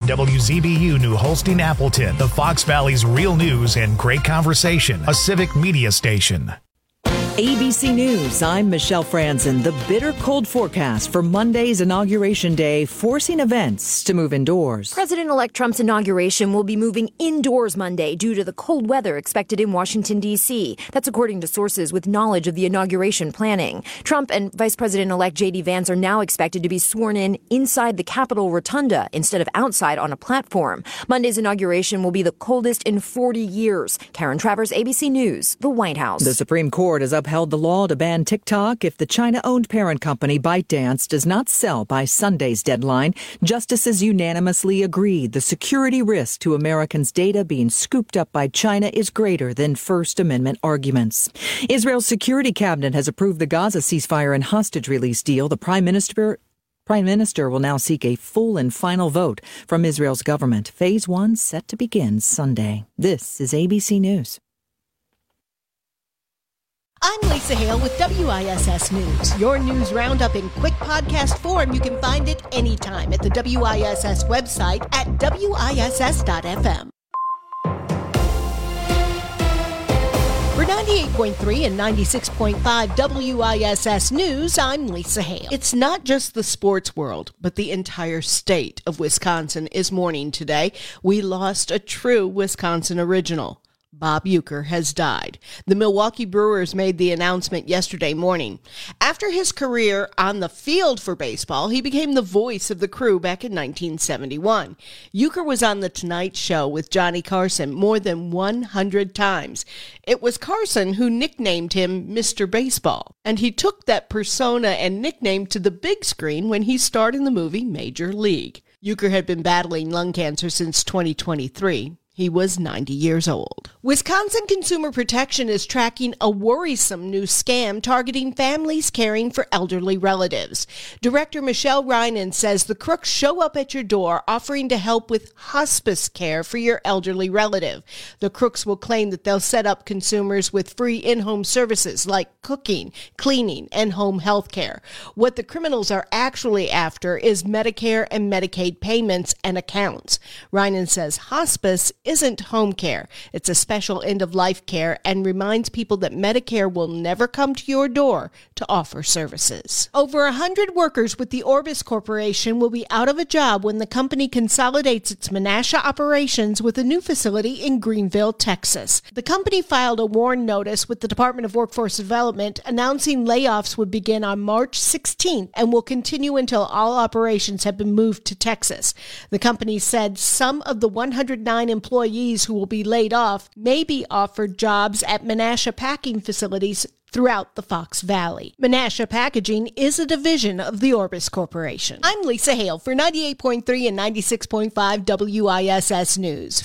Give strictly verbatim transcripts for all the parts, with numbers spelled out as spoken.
W Z B U New Holstein Appleton, the Fox Valley's real news and great conversation, a civic media station. A B C News, I'm Michelle Franzen. The bitter cold forecast for Monday's Inauguration Day, forcing events to move indoors. President-elect Trump's inauguration will be moving indoors Monday due to the cold weather expected in Washington, D C. That's according to sources with knowledge of the inauguration planning. Trump and Vice President-elect J D Vance are now expected to be sworn in inside the Capitol Rotunda instead of outside on a platform. Monday's inauguration will be the coldest in forty years. Karen Travers, A B C News, the White House. The Supreme Court has upheld the law to ban TikTok if the China-owned parent company ByteDance does not sell by Sunday's deadline. Justices unanimously agreed the security risk to Americans' data being scooped up by China is greater than First Amendment arguments. Israel's security cabinet has approved the Gaza ceasefire and hostage release deal. The Prime Minister Prime Minister will now seek a full and final vote from Israel's government. Phase one set to begin Sunday. This is A B C News. I'm Lisa Hale with W I S S News. Your news roundup in quick podcast form. You can find it anytime at the W I S S website at W I S S dot F M. For ninety-eight point three and ninety-six point five W I S S News, I'm Lisa Hale. It's not just the sports world, but the entire state of Wisconsin is mourning today. We lost a true Wisconsin original. Bob Uecker has died. The Milwaukee Brewers made the announcement yesterday morning. After his career on the field for baseball, he became the voice of the crew back in nineteen seventy-one. Uecker was on The Tonight Show with Johnny Carson more than one hundred times. It was Carson who nicknamed him Mister Baseball, and he took that persona and nickname to the big screen when he starred in the movie Major League. Uecker had been battling lung cancer since twenty twenty-three. He was ninety years old. Wisconsin Consumer Protection is tracking a worrisome new scam targeting families caring for elderly relatives. Director Michelle Reinen says the crooks show up at your door offering to help with hospice care for your elderly relative. The crooks will claim that they'll set up consumers with free in-home services like cooking, cleaning, and home health care. What the criminals are actually after is Medicare and Medicaid payments and accounts. Reinen says hospice isn't home care. It's a special end-of-life care and reminds people that Medicare will never come to your door to offer services. Over one hundred workers with the Orbis Corporation will be out of a job when the company consolidates its Menasha operations with a new facility in Greenville, Texas. The company filed a warn notice with the Department of Workforce Development announcing layoffs would begin on March sixteenth and will continue until all operations have been moved to Texas. The company said some of the one hundred nine employees Employees who will be laid off may be offered jobs at Menasha packing facilities throughout the Fox Valley. Menasha Packaging is a division of the Orbis Corporation. I'm Lisa Hale for ninety-eight point three and ninety-six point five W I S S News.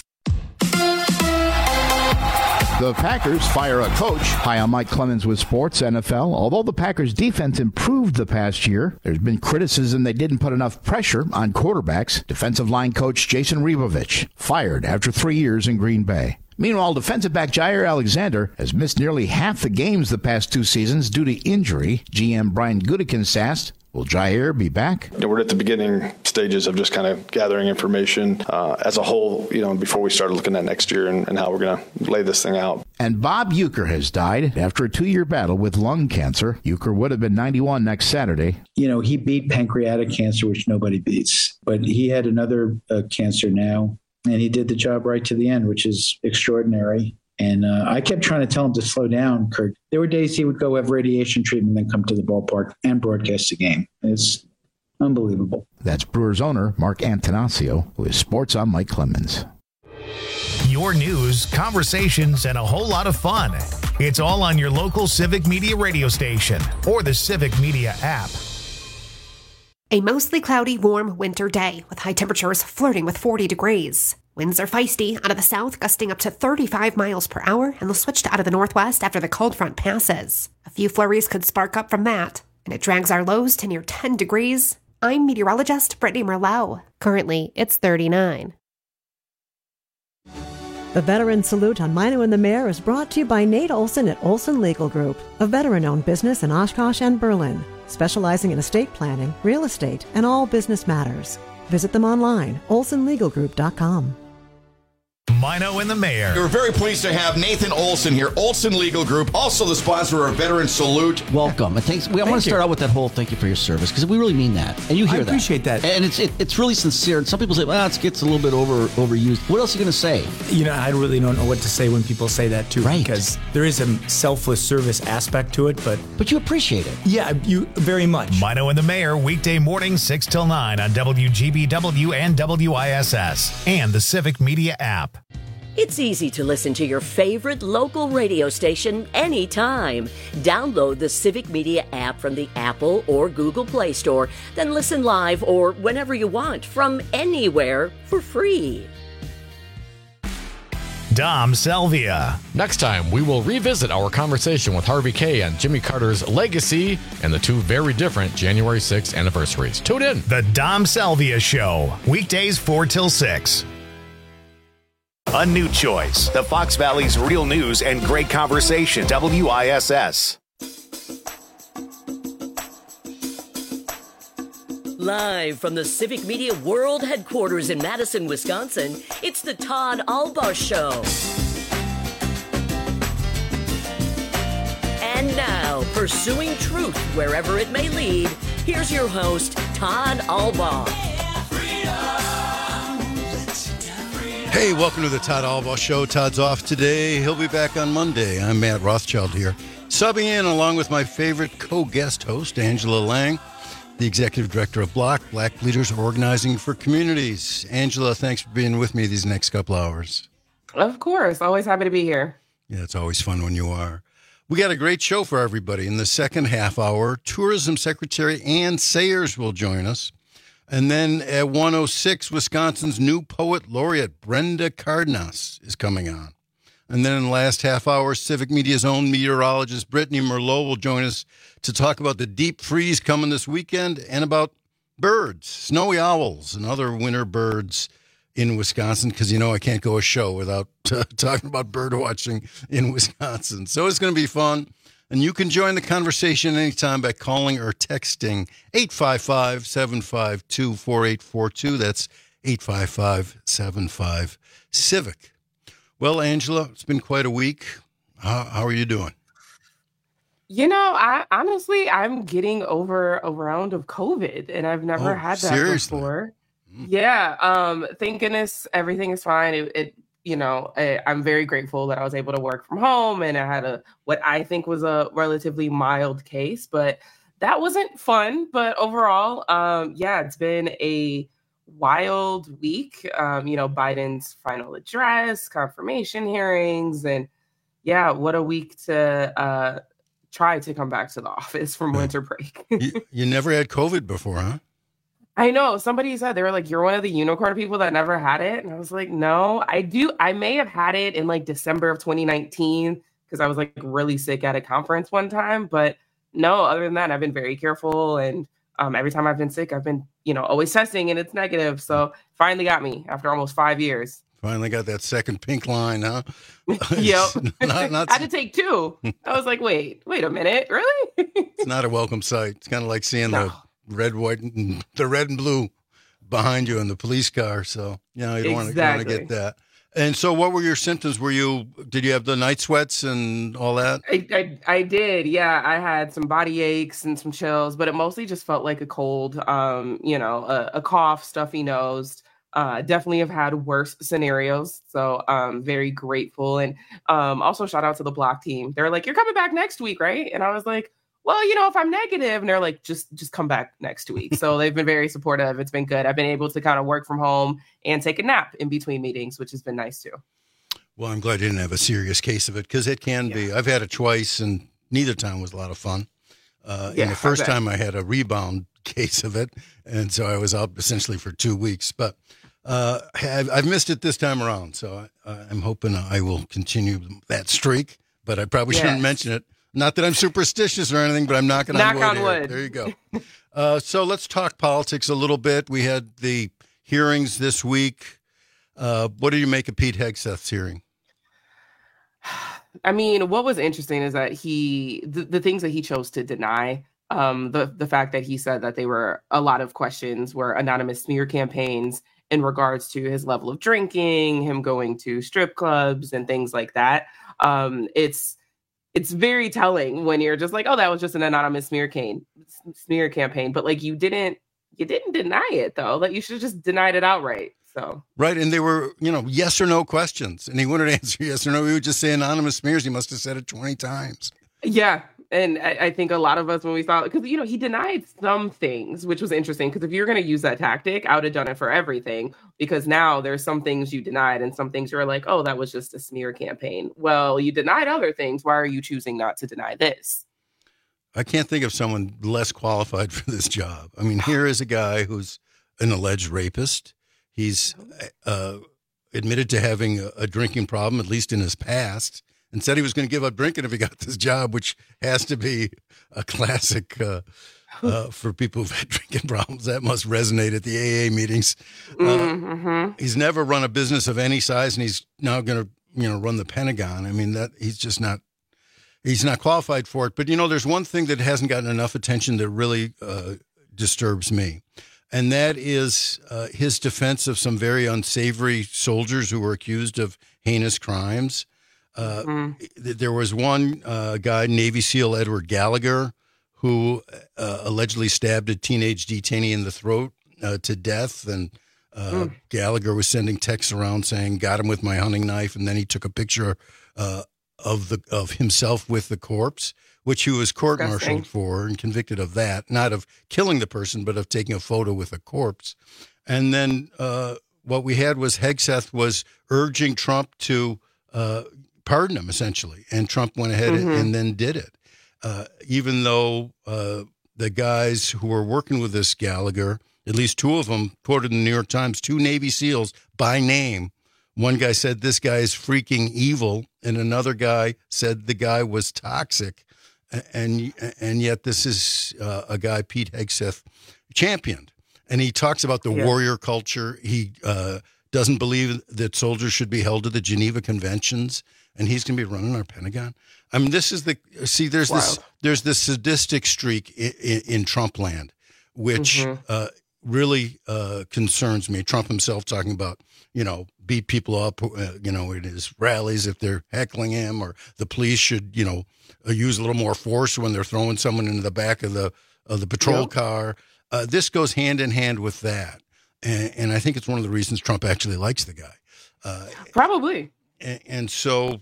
The Packers fire a coach. Hi, I'm Mike Clemens with Sports N F L. Although the Packers' defense improved the past year, there's been criticism they didn't put enough pressure on quarterbacks. Defensive line coach Jason Rebovich fired after three years in Green Bay. Meanwhile, defensive back Jair Alexander has missed nearly half the games the past two seasons due to injury. G M Brian Gutekunst asked, will Jair be back? You know, we're at the beginning stages of just kind of gathering information uh, as a whole, you know, before we started looking at next year and, and how we're going to lay this thing out. And Bob Uecker has died after a two-year battle with lung cancer. Uecker would have been ninety-one next Saturday. You know, he beat pancreatic cancer, which nobody beats. But he had another uh, cancer now, and he did the job right to the end, which is extraordinary. And uh, I kept trying to tell him to slow down, Kurt. There were days he would go have radiation treatment and then come to the ballpark and broadcast the game. It's unbelievable. That's Brewers owner Mark Antanasio with Sports on Mike Clemens. Your news, conversations, and a whole lot of fun. It's all on your local Civic Media radio station or the Civic Media app. A mostly cloudy, warm winter day with high temperatures flirting with forty degrees. Winds are feisty out of the south, gusting up to thirty-five miles per hour, and they'll switch to out of the northwest after the cold front passes. A few flurries could spark up from that, and it drags our lows to near ten degrees. I'm meteorologist Brittany Merlot. Currently, it's thirty-nine. The Veteran Salute on Mino and the Mayor is brought to you by Nate Olson at Olson Legal Group, a veteran-owned business in Oshkosh and Berlin, specializing in estate planning, real estate, and all business matters. Visit them online, olson legal group dot com. Mino and the Mayor. We're very pleased to have Nathan Olson here, Olson Legal Group, also the sponsor of our Veteran Salute. Welcome. And thanks. We, I Thank want to start you. out with that whole thank you for your service, because we really mean that. And you hear I that. appreciate that. And it's it, it's really sincere. And some people say, well, it gets a little bit over overused. What else are you going to say? You know, I really don't know what to say when people say that, too. Right. Because there is a selfless service aspect to it, but... But you appreciate it. Yeah, you very much. Mino and the Mayor, weekday morning, six till nine on W G B W and W I S S and the Civic Media app. It's easy to listen to your favorite local radio station anytime. Download the Civic Media app from the Apple or Google Play Store, then listen live or whenever you want from anywhere for free. Dom Selvia. Next time, we will revisit our conversation with Harvey Kaye on Jimmy Carter's legacy and the two very different January sixth anniversaries. Tune in. The Dom Selvia Show, weekdays four till six. A new choice. The Fox Valley's real news and great conversation. W I S S. Live from the Civic Media World Headquarters in Madison, Wisconsin, it's the Todd Albaugh Show. And now, pursuing truth wherever it may lead, here's your host, Todd Albaugh. Hey, welcome to the Todd Albaugh Show. Todd's off today. He'll be back on Monday. I'm Matt Rothschild here, subbing in along with my favorite co-guest host, Angela Lang, the Executive Director of Block, Black Leaders Organizing for Communities. Angela, thanks for being with me these next couple hours. Of course. Always happy to be here. Yeah, it's always fun when you are. We got a great show for everybody. In the second half hour, Tourism Secretary Ann Sayers will join us. And then at one oh six, Wisconsin's new poet laureate, Brenda Cardenas, is coming on. And then in the last half hour, Civic Media's own meteorologist, Brittany Merlot, will join us to talk about the deep freeze coming this weekend and about birds, snowy owls, and other winter birds in Wisconsin, because, you know, I can't go a show without t- talking about bird watching in Wisconsin. So it's going to be fun. And you can join the conversation anytime by calling or texting eight five five, seven five two, four eight four two. That's eight five five, seven five, CIVIC. Well, Angela, it's been quite a week. How, how are you doing? You know, I honestly, I'm getting over a round of COVID, and I've never Oh, had that seriously? before. Yeah. Um, thank goodness everything is fine. It, it you know, I, I'm very grateful that I was able to work from home, and I had a what I think was a relatively mild case, but that wasn't fun. But overall, um, yeah, it's been a wild week. Um, you know, Biden's final address, confirmation hearings, and yeah, what a week to uh, try to come back to the office from winter break. you, you never had COVID before, huh? I know. Somebody said, they were like, you're one of the unicorn people that never had it. And I was like, no, I do. I may have had it in like December of twenty nineteen because I was like really sick at a conference one time. But no, other than that, I've been very careful. And um, every time I've been sick, I've been, you know, always testing and it's negative. So finally got me after almost five years. Finally got that second pink line, huh? Yep. not, not, I had to take two. I was like, wait, wait a minute. Really? It's not a welcome sight. It's kind of like seeing No. the red, white, and the red and blue behind you in the police car. So, you know, you don't want to Exactly. get that. And so what were your symptoms? Were you, did you have the night sweats and all that? I, I I did, yeah. I had some body aches and some chills, but it mostly just felt like a cold. Um, you know, a, a cough, stuffy nose. Uh, definitely have had worse scenarios, so um, very grateful. And um, also shout out to the Block team. They're like, "You're coming back next week, right?" And I was like, "Well, you know, if I'm negative," and they're like, "Just just come back next week." So they've been very supportive. It's been good. I've been able to kind of work from home and take a nap in between meetings, which has been nice too. Well, I'm glad you didn't have a serious case of it because it can be. I've had it twice and neither time was a lot of fun. Uh, Yeah, and the first I bet. time I had a rebound case of it. And so I was out essentially for two weeks. But uh, I've, I've missed it this time around. So I, I'm hoping I will continue that streak. But I probably shouldn't Yes. mention it. Not that I'm superstitious or anything, but I'm knocking Knock on wood. on here. wood. There you go. Uh, so let's talk politics a little bit. We had the hearings this week. Uh, what do you make of Pete Hegseth's hearing? I mean, what was interesting is that he, the, the things that he chose to deny, Um, the the fact that he said that they were a lot of questions were anonymous smear campaigns in regards to his level of drinking, him going to strip clubs and things like that. Um, it's it's very telling when you're just like, oh, that was just an anonymous smear campaign, smear campaign, but like you didn't you didn't deny it though. Like you should have just denied it outright. So right, and they were, you know, yes or no questions, and he wouldn't answer yes or no. He would just say anonymous smears. He must have said it twenty times. Yeah. And I, I think a lot of us, when we saw it, because, you know, he denied some things, which was interesting, because if you're going to use that tactic, I would have done it for everything, because now there's some things you denied and some things you're like, oh, that was just a smear campaign. Well, you denied other things. Why are you choosing not to deny this? I can't think of someone less qualified for this job. I mean, here is a guy who's an alleged rapist. He's uh, admitted to having a, a drinking problem, at least in his past, and said he was going to give up drinking if he got this job, which has to be a classic uh, uh, for people who've had drinking problems. That must resonate at the A A meetings. Uh, mm-hmm. He's never run a business of any size, and he's now going to, you know, run the Pentagon. I mean, that he's just not, he's not qualified for it. But, you know, there's one thing that hasn't gotten enough attention that really uh, disturbs me, and that is uh, his defense of some very unsavory soldiers who were accused of heinous crimes. Uh, mm-hmm. There was one uh, guy, Navy SEAL Edward Gallagher, who uh, allegedly stabbed a teenage detainee in the throat uh, to death. And uh, mm. Gallagher was sending texts around saying, got him with my hunting knife. And then he took a picture uh, of the of himself with the corpse, which he was court-martialed for and convicted of that, not of killing the person, but of taking a photo with a corpse. And then uh, what we had was Hegseth was urging Trump to uh, pardon him, essentially. And Trump went ahead mm-hmm. and, and then did it. Uh, even though uh, the guys who were working with this Gallagher, at least two of them quoted in the New York Times, two Navy SEALs by name. One guy said this guy is freaking evil, and another guy said the guy was toxic. And and yet this is uh, a guy Pete Hegseth championed. And he talks about the yeah. warrior culture. He uh, doesn't believe that soldiers should be held to the Geneva Conventions. And he's going to be running our Pentagon. I mean, this is the see. There's Wild. this. There's this sadistic streak in, in, in Trump land, which mm-hmm. uh, really uh, concerns me. Trump himself talking about, you know, beat people up, uh, you know, in his rallies if they're heckling him, or the police should, you know, uh, use a little more force when they're throwing someone into the back of the of the patrol yep. car. Uh, this goes hand in hand with that, and, and I think it's one of the reasons Trump actually likes the guy. Uh, Probably. And, and so,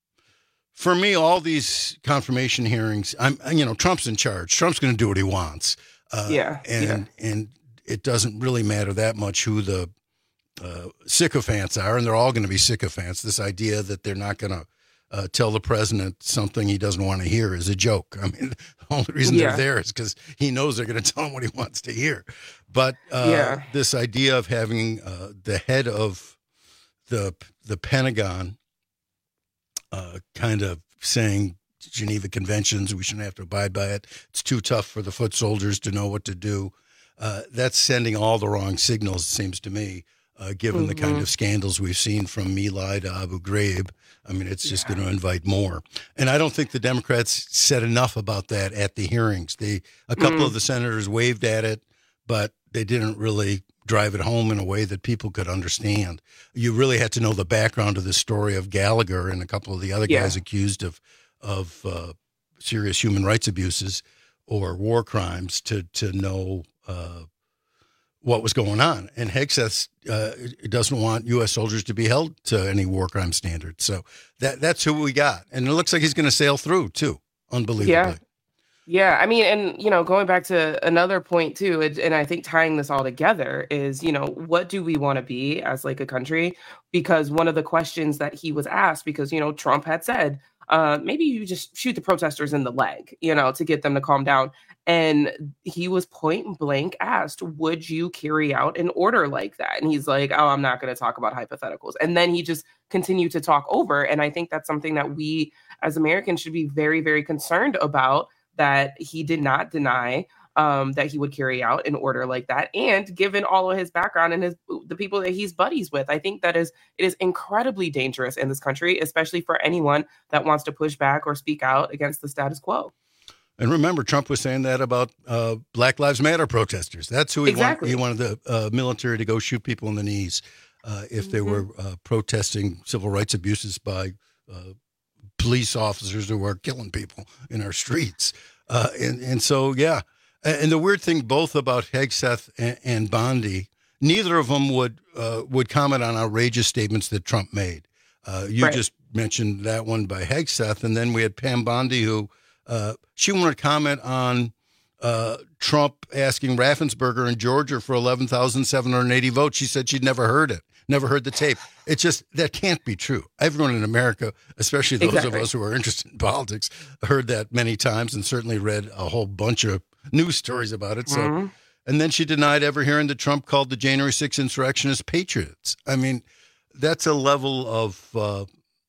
for me, all these confirmation hearings, I'm, you know, Trump's in charge. Trump's going to do what he wants. Uh, yeah. And yeah. and it doesn't really matter that much who the uh, sycophants are, and they're all going to be sycophants. This idea that they're not going to uh, tell the president something he doesn't want to hear is a joke. I mean, the only reason yeah. they're there is because he knows they're going to tell him what he wants to hear. But uh, yeah. this idea of having uh, the head of the the Pentagon uh, kind of saying Geneva Conventions, we shouldn't have to abide by it. It's too tough for the foot soldiers to know what to do. Uh, that's sending all the wrong signals, it seems to me, uh, given mm-hmm. the kind of scandals we've seen from My Lai to Abu Ghraib. I mean, it's just yeah. going to invite more. And I don't think the Democrats said enough about that at the hearings. They a couple mm-hmm. of the senators waved at it, but they didn't really drive it home in a way that people could understand. You really had to know the background of the story of Gallagher and a couple of the other yeah. guys accused of of uh, serious human rights abuses or war crimes to to know uh, what was going on. And Hegseth uh, doesn't want U S soldiers to be held to any war crime standards. So that that's who we got. And it looks like he's going to sail through, too, unbelievably. Yeah. Yeah, I mean, and, you know, going back to another point, too, and, and I think tying this all together is, you know, what do we want to be as like a country? Because one of the questions that he was asked, because, you know, Trump had said, uh, maybe you just shoot the protesters in the leg, you know, to get them to calm down. And he was point blank asked, would you carry out an order like that? And he's like, oh, I'm not going to talk about hypotheticals. And then he just continued to talk over. And I think that's something that we as Americans should be very, very concerned about, that he did not deny um, that he would carry out an order like that. And given all of his background and his the people that he's buddies with, I think that is it is incredibly dangerous in this country, especially for anyone that wants to push back or speak out against the status quo. And remember, Trump was saying that about uh, Black Lives Matter protesters. That's who he exactly. wanted. He wanted the uh, military to go shoot people in the knees uh, if they mm-hmm. were uh, protesting civil rights abuses by uh, police officers who are killing people in our streets. Uh, and, and so, yeah. And the weird thing both about Hegseth and, and Bondi, neither of them would uh, would comment on outrageous statements that Trump made. Uh, you right. just mentioned that one by Hegseth, and then we had Pam Bondi, who uh, she wanted to comment on uh, Trump asking Raffensperger in Georgia for eleven thousand seven hundred eighty votes. She said she'd never heard it, never heard the tape. It's just, that can't be true. Everyone in America, especially those exactly. of us who are interested in politics, heard that many times and certainly read a whole bunch of news stories about it. So, mm-hmm. And then she denied ever hearing that Trump called the January sixth insurrectionists patriots. I mean, that's a level of uh,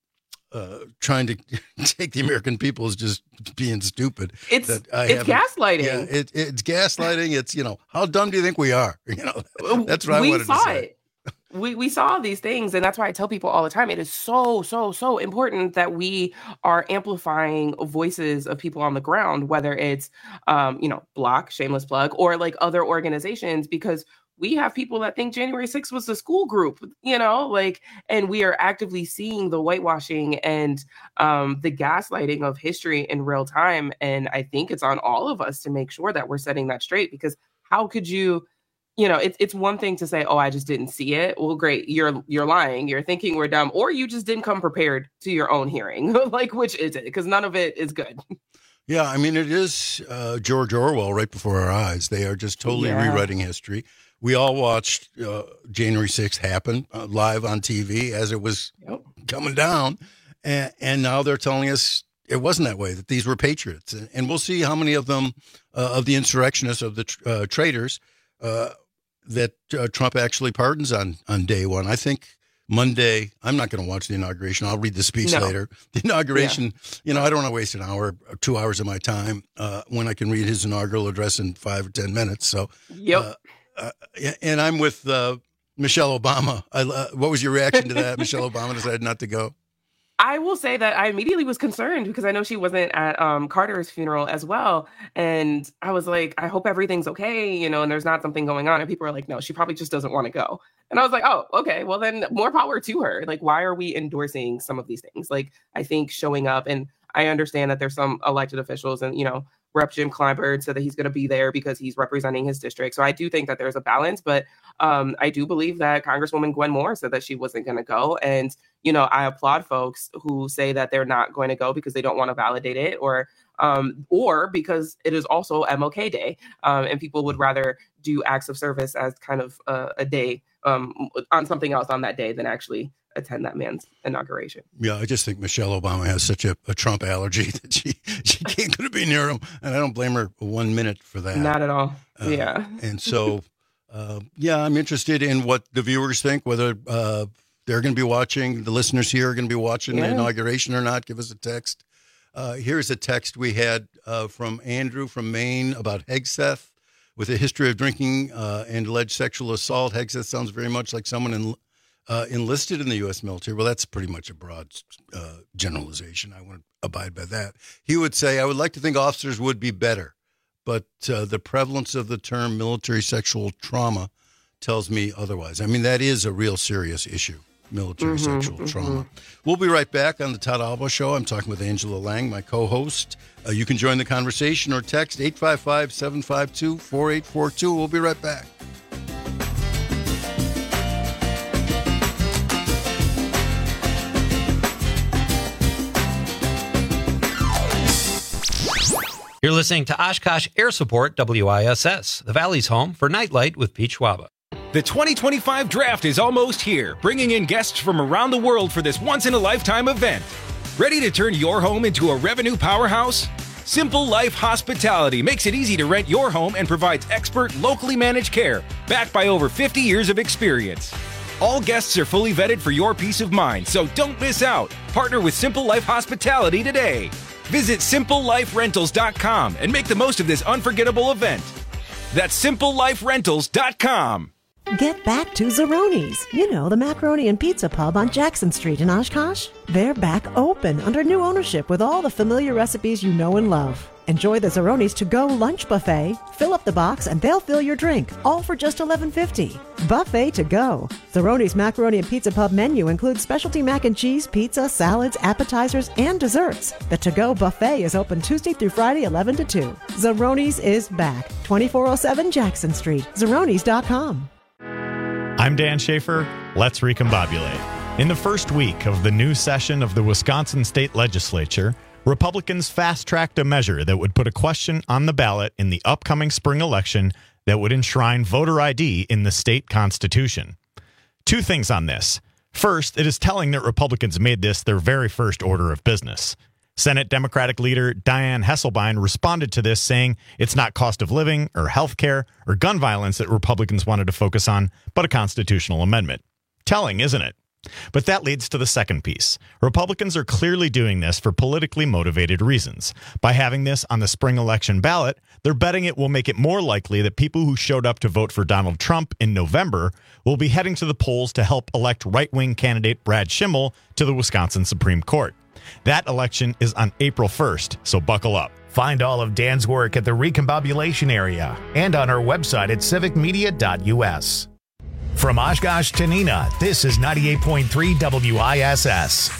uh, trying to take the American people as just being stupid. It's it's gaslighting. Yeah, it, it's gaslighting. It's, you know, how dumb do you think we are? You know, that's what I we wanted saw to say. It. We we saw these things, and that's why I tell people all the time, it is so, so, so important that we are amplifying voices of people on the ground, whether it's, um, you know, Block, shameless plug, or like other organizations, because we have people that think January sixth was a school group, you know, like, and we are actively seeing the whitewashing and um, the gaslighting of history in real time. And I think it's on all of us to make sure that we're setting that straight, because how could you, you know, it's it's one thing to say, oh, I just didn't see it. Well, great. You're you're lying. You're thinking we're dumb, or you just didn't come prepared to your own hearing. Like, which is it? Because none of it is good. Yeah, I mean, it is uh, George Orwell right before our eyes. They are just totally yeah. rewriting history. We all watched uh, January sixth happen uh, live on T V as it was yep. coming down. And, and now they're telling us it wasn't that way, that these were patriots. And, and we'll see how many of them, uh, of the insurrectionists, of the uh, traitors, uh, that uh, Trump actually pardons on, on day one. I think Monday, I'm not going to watch the inauguration. I'll read the speech no. later. The inauguration, yeah. you know, I don't want to waste an hour or two hours of my time uh, when I can read his inaugural address in five or ten minutes. So, yep. Uh, uh, and I'm with uh, Michelle Obama. I, uh, what was your reaction to that? Michelle Obama decided not to go. I will say that I immediately was concerned because I know she wasn't at um, Carter's funeral as well. And I was like, I hope everything's okay, you know, and there's not something going on. And people are like, no, she probably just doesn't want to go. And I was like, oh, okay, well, then more power to her. Like, why are we endorsing some of these things? Like, I think showing up, and I understand that there's some elected officials and, you know, Rep Jim Clyburn said that he's going to be there because he's representing his district. So I do think that there's a balance, but um, I do believe that Congresswoman Gwen Moore said that she wasn't going to go. And, you know, I applaud folks who say that they're not going to go because they don't want to validate it, or um, or because it is also M L K Day, um, and people would rather do acts of service as kind of a, a day um, on something else on that day than actually attend that man's inauguration. Yeah, I just think Michelle Obama has such a, a Trump allergy that she she can't going to be near him, and I don't blame her one minute for that. Not at all. Uh, yeah. And so, uh, yeah, I'm interested in what the viewers think, whether uh, they're going to be watching, the listeners here are going to be watching yeah. the inauguration or not. Give us a text. Uh, here's a text we had uh, from Andrew from Maine about Hegseth. With a history of drinking uh, and alleged sexual assault, Hegseth sounds very much like someone in Uh, enlisted in the U S military. Well, that's pretty much a broad uh, generalization. I wouldn't abide by that. He would say, I would like to think officers would be better, but uh, the prevalence of the term military sexual trauma tells me otherwise. I mean, that is a real serious issue, military mm-hmm, sexual mm-hmm. trauma. We'll be right back on the Todd Alba Show. I'm talking with Angela Lang, my co-host. Uh, you can join the conversation or text eight five five, seven five two, four eight four two. We'll be right back. You're listening to Oshkosh Air Support W I S S, the Valley's home for Nightlight with Pete Schwaba. The twenty twenty-five draft is almost here, bringing in guests from around the world for this once-in-a-lifetime event. Ready to turn your home into a revenue powerhouse? Simple Life Hospitality makes it easy to rent your home and provides expert, locally managed care, backed by over fifty years of experience. All guests are fully vetted for your peace of mind, so don't miss out. Partner with Simple Life Hospitality today. Visit simple life rentals dot com and make the most of this unforgettable event. That's simple life rentals dot com. Get back to Zeroni's. You know, the macaroni and pizza pub on Jackson Street in Oshkosh. They're back open under new ownership with all the familiar recipes you know and love. Enjoy the Zeroni's To-Go Lunch Buffet. Fill up the box and they'll fill your drink, all for just eleven fifty. Buffet to go. Zeroni's Macaroni and Pizza Pub menu includes specialty mac and cheese, pizza, salads, appetizers, and desserts. The To-Go Buffet is open Tuesday through Friday, eleven to two. Zeroni's is back. twenty-four oh seven Jackson Street. Zeronis dot com. I'm Dan Schaefer. Let's recombobulate. In the first week of the new session of the Wisconsin State Legislature, Republicans fast-tracked a measure that would put a question on the ballot in the upcoming spring election that would enshrine voter I D in the state constitution. Two things on this. First, it is telling that Republicans made this their very first order of business. Senate Democratic leader Dianne Hesselbein responded to this, saying it's not cost of living or health care or gun violence that Republicans wanted to focus on, but a constitutional amendment. Telling, isn't it? But that leads to the second piece. Republicans are clearly doing this for politically motivated reasons. By having this on the spring election ballot, they're betting it will make it more likely that people who showed up to vote for Donald Trump in November will be heading to the polls to help elect right-wing candidate Brad Schimmel to the Wisconsin Supreme Court. That election is on April first, so buckle up. Find all of Dan's work at the Recombobulation area and on our website at civic media dot u s. From Oshkosh to Neenah, this is ninety-eight point three W I S S.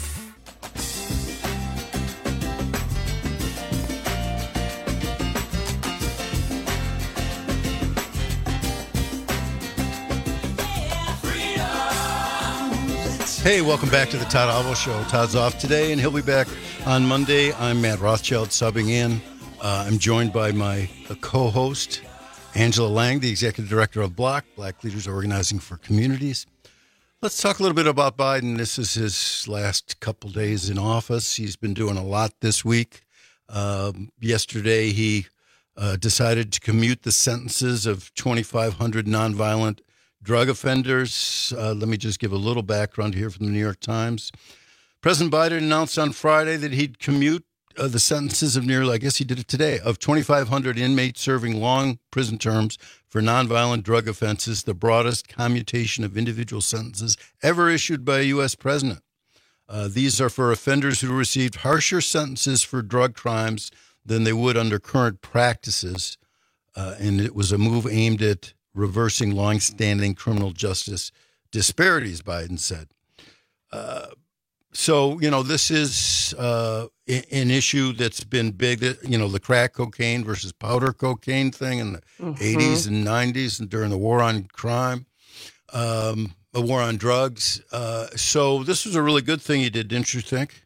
Hey, welcome back to the Todd Alvo Show. Todd's off today, and he'll be back on Monday. I'm Matt Rothschild, subbing in. Uh, I'm joined by my uh, co-host, Angela Lang, the executive director of BLOC, Black Leaders Organizing for Communities. Let's talk a little bit about Biden. This is his last couple days in office. He's been doing a lot this week. Um, yesterday, he uh, decided to commute the sentences of twenty-five hundred nonviolent drug offenders. Uh, let me just give a little background here from the New York Times. President Biden announced on Friday that he'd commute uh, the sentences of nearly, I guess he did it today, of twenty-five hundred inmates serving long prison terms for nonviolent drug offenses, the broadest commutation of individual sentences ever issued by a U S president. Uh, these are for offenders who received harsher sentences for drug crimes than they would under current practices. Uh, and it was a move aimed at reversing longstanding criminal justice disparities, Biden said. Uh, so, you know, this is uh, an issue that's been big, you know, the crack cocaine versus powder cocaine thing in the mm-hmm. eighties and nineties and during the war on crime, um, the war on drugs. Uh, so this was a really good thing he did, didn't you think?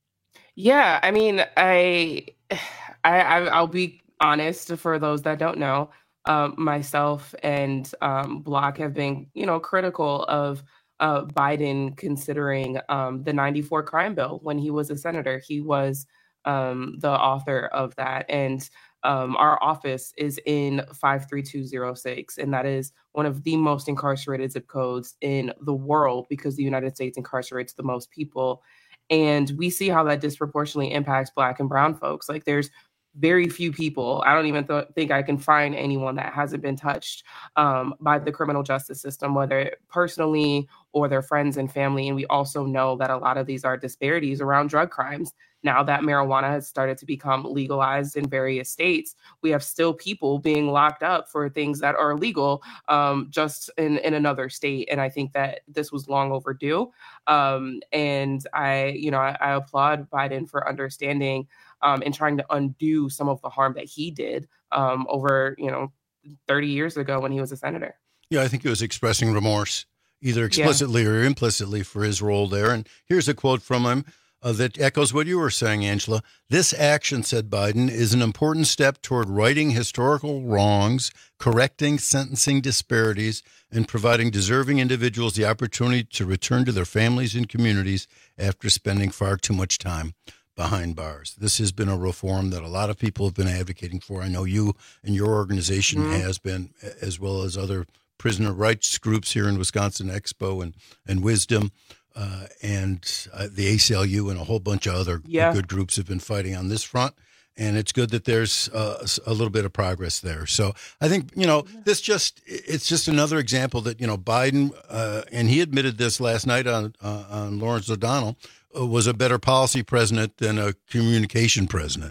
Yeah, I mean, I, I, I'll be honest for those that don't know. Um, myself and um, BLOC have been, you know, critical of uh, Biden considering um, the ninety-four crime bill when he was a senator. He was um, the author of that. And um, our office is in five three two zero six. And that is one of the most incarcerated zip codes in the world because the United States incarcerates the most people. And we see how that disproportionately impacts Black and brown folks. Like there's very few people. I don't even th- think I can find anyone that hasn't been touched um, by the criminal justice system, whether personally or their friends and family. And we also know that a lot of these are disparities around drug crimes. Now that marijuana has started to become legalized in various states, we have still people being locked up for things that are illegal um, just in, in another state. And I think that this was long overdue. Um, and I, you know, I, I applaud Biden for understanding Um, and trying to undo some of the harm that he did um, over, you know, thirty years ago when he was a senator. Yeah, I think he was expressing remorse, either explicitly yeah. or implicitly, for his role there. And here's a quote from him uh, that echoes what you were saying, Angela. "This action," said Biden, "is an important step toward righting historical wrongs, correcting sentencing disparities, and providing deserving individuals the opportunity to return to their families and communities after spending far too much time behind bars." This has been a reform that a lot of people have been advocating for. I know you and your organization mm-hmm. has been, as well as other prisoner rights groups here in Wisconsin, Expo and, and Wisdom, uh, and uh, the A C L U and a whole bunch of other yeah. good groups have been fighting on this front. And it's good that there's uh, a little bit of progress there. So I think, you know, this just, it's just another example that, you know, Biden, uh, and he admitted this last night on, uh, on Lawrence O'Donnell, was a better policy president than a communication president.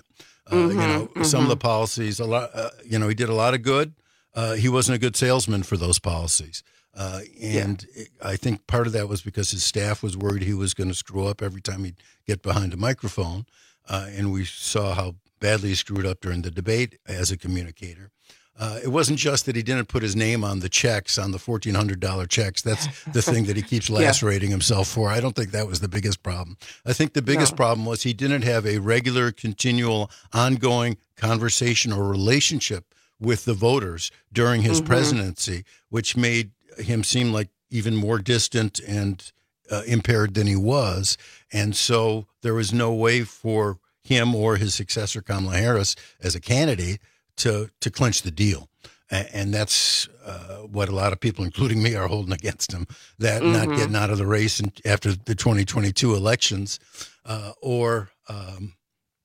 Uh, Mm-hmm, you know, mm-hmm. some of the policies, a lot. Uh, you know, he did a lot of good. Uh, he wasn't a good salesman for those policies. Uh, and yeah. I think part of that was because his staff was worried he was going to screw up every time he'd get behind a microphone. Uh, and we saw how badly he screwed up during the debate as a communicator. Uh, it wasn't just that he didn't put his name on the checks, on the fourteen hundred dollars checks. That's the thing that he keeps lacerating yeah. himself for. I don't think that was the biggest problem. I think the biggest no. problem was he didn't have a regular, continual, ongoing conversation or relationship with the voters during his mm-hmm. presidency, which made him seem like even more distant and uh, impaired than he was. And so there was no way for him or his successor, Kamala Harris, as a candidate to to clinch the deal. And, and that's uh, what a lot of people, including me, are holding against him, that mm-hmm. not getting out of the race in, after the twenty twenty-two elections uh, or um,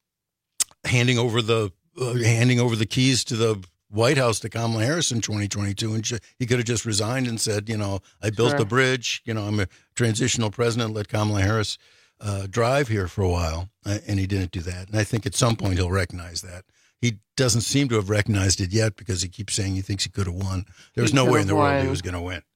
handing over the uh, handing over the keys to the White House to Kamala Harris in twenty twenty-two, and he could have just resigned and said, you know, I built sure. the bridge, you know, I'm a transitional president, let Kamala Harris uh, drive here for a while, and he didn't do that. And I think at some point he'll recognize that. He doesn't seem to have recognized it yet because he keeps saying he thinks he could have won. There's no way in the won. world he was going to win.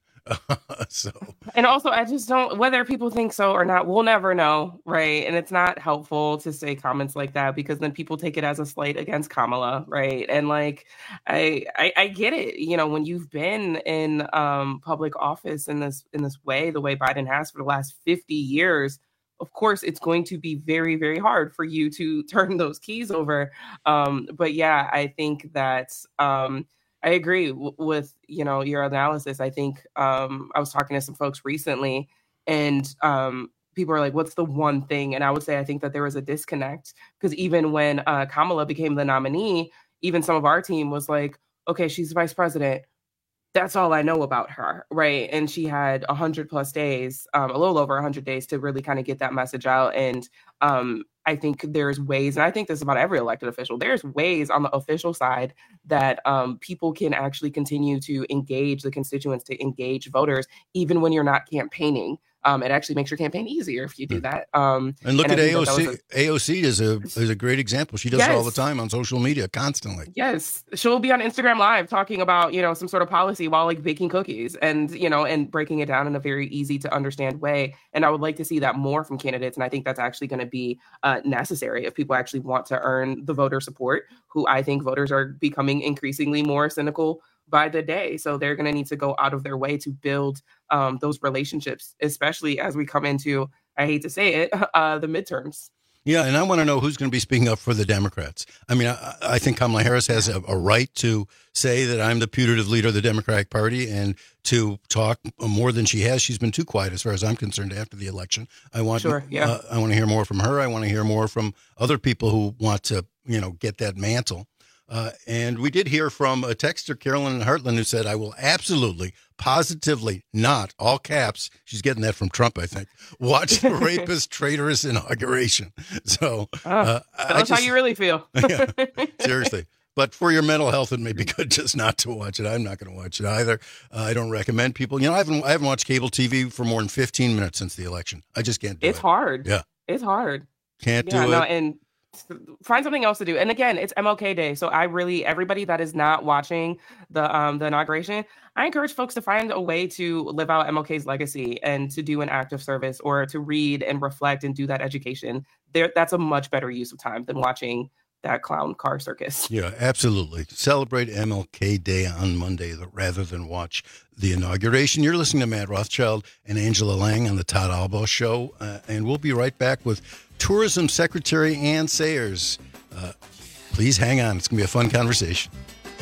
so, and also, I just don't, whether people think so or not, we'll never know, right? And it's not helpful to say comments like that because then people take it as a slight against Kamala, right? And like, I, I, I get it, you know, when you've been in um, public office in this in this way, the way Biden has for the last fifty years. Of course, it's going to be very, very hard for you to turn those keys over. Um, but yeah, I think that. Um, I agree w- with, you know, your analysis. I think um, I was talking to some folks recently and um, people are like, what's the one thing? And I would say, I think that there was a disconnect because even when uh, Kamala became the nominee, even some of our team was like, okay, she's vice president. That's all I know about her. Right. And she had a hundred plus days, um, a little over a hundred days to really kind of get that message out. And um, I think there's ways, and I think this is about every elected official, there's ways on the official side that um, people can actually continue to engage the constituents, to engage voters, even when you're not campaigning. Um, it actually makes your campaign easier if you do that. Um, and look and at A O C. A, A O C is a is a great example. She does yes. it all the time on social media, constantly. Yes, she'll be on Instagram Live talking about, you know, some sort of policy while like baking cookies and, you know, and breaking it down in a very easy to understand way. And I would like to see that more from candidates. And I think that's actually going to be uh, necessary if people actually want to earn the voter support, who I think voters are becoming increasingly more cynical by the day. So they're going to need to go out of their way to build um, those relationships, especially as we come into, I hate to say it, uh, the midterms. Yeah, and I want to know who's going to be speaking up for the Democrats. I mean, I, I think Kamala Harris has a, a right to say that I'm the putative leader of the Democratic Party and to talk more than she has. She's been too quiet as far as I'm concerned after the election. I want, sure, yeah. uh, I want to hear more from her. I want to hear more from other people who want to, you know, get that mantle. Uh, and we did hear from a texter, Carolyn Hartland, who said, I will absolutely, positively not, all caps, she's getting that from Trump, I think, watch the rapist, traitorous inauguration. So oh, uh, tell us how you really feel. yeah, seriously. But for your mental health, it may be good just not to watch it. I'm not going to watch it either. Uh, I don't recommend people. You know, I haven't, I haven't watched cable T V for more than fifteen minutes since the election. I just can't do it's it. It's hard. Yeah. It's hard. Can't yeah, do no, it. And find something else to do. And again, it's M L K Day. So I really, everybody that is not watching the um, the inauguration, I encourage folks to find a way to live out M L K's legacy and to do an act of service or to read and reflect and do that education. There, that's a much better use of time than watching that clown car circus. Yeah, absolutely. Celebrate M L K Day on Monday rather than watch the inauguration. You're listening to Matt Rothschild and Angela Lang on the Todd Albaugh Show, uh, and we'll be right back with Tourism Secretary Ann Sayers. Uh, please hang on. It's going to be a fun conversation.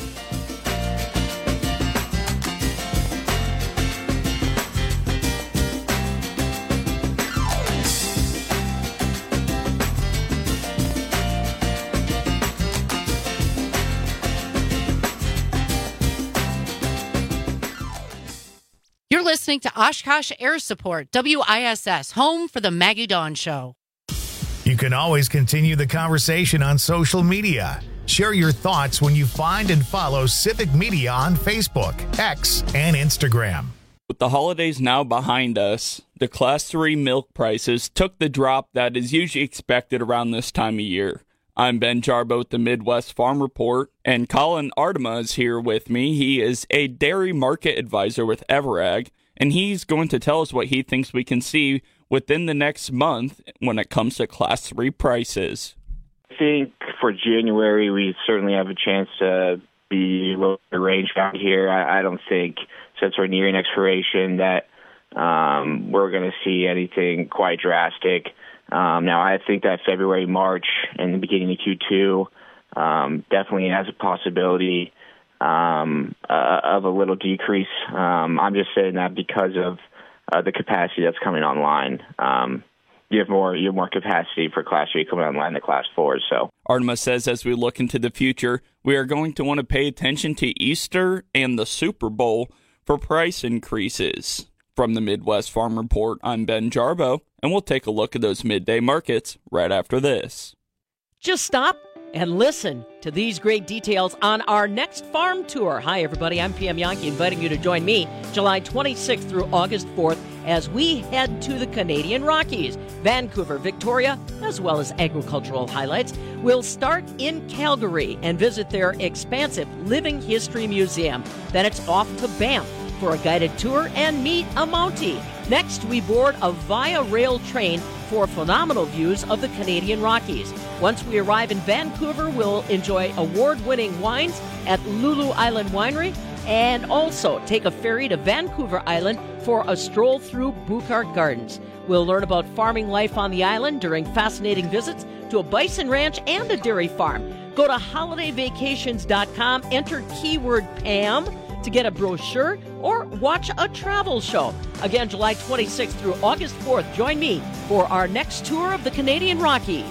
You're listening to Oshkosh Air Support, W I S S, home for the Maggie Dawn Show. You can always continue the conversation on social media. Share your thoughts when you find and follow Civic Media on Facebook, X, and Instagram. With the holidays now behind us, the Class three milk prices took the drop that is usually expected around this time of year. I'm Ben Jarbo with the Midwest Farm Report, and Colin Artema is here with me. He is a dairy market advisor with Everag, and he's going to tell us what he thinks we can see within the next month when it comes to Class three prices. I think for January, we certainly have a chance to be lower range out here. I, I don't think, since we're nearing expiration, that um, we're going to see anything quite drastic. Um, now, I think that February, March, and the beginning of Q two um, definitely has a possibility um, uh, of a little decrease. Um, I'm just saying that because of uh, the capacity that's coming online. Um, you have more you have more capacity for Class three coming online than Class four. So Artema says as we look into the future, we are going to want to pay attention to Easter and the Super Bowl for price increases. From the Midwest Farm Report, I'm Ben Jarbo, and we'll take a look at those midday markets right after this. Just stop and listen to these great details on our next farm tour. Hi, everybody. I'm P M Yankee, inviting you to join me July twenty-sixth through August fourth as we head to the Canadian Rockies, Vancouver, Victoria, as well as agricultural highlights. We'll start in Calgary and visit their expansive Living History Museum. Then it's off to Banff for a guided tour and meet a Mountie. Next, we board a Via Rail train for phenomenal views of the Canadian Rockies. Once we arrive in Vancouver, we'll enjoy award-winning wines at Lulu Island Winery and also take a ferry to Vancouver Island for a stroll through Buchart Gardens. We'll learn about farming life on the island during fascinating visits to a bison ranch and a dairy farm. Go to holiday vacations dot com, enter keyword Pam to get a brochure or watch a travel show. Again, July twenty-sixth through August fourth, join me for our next tour of the Canadian Rockies.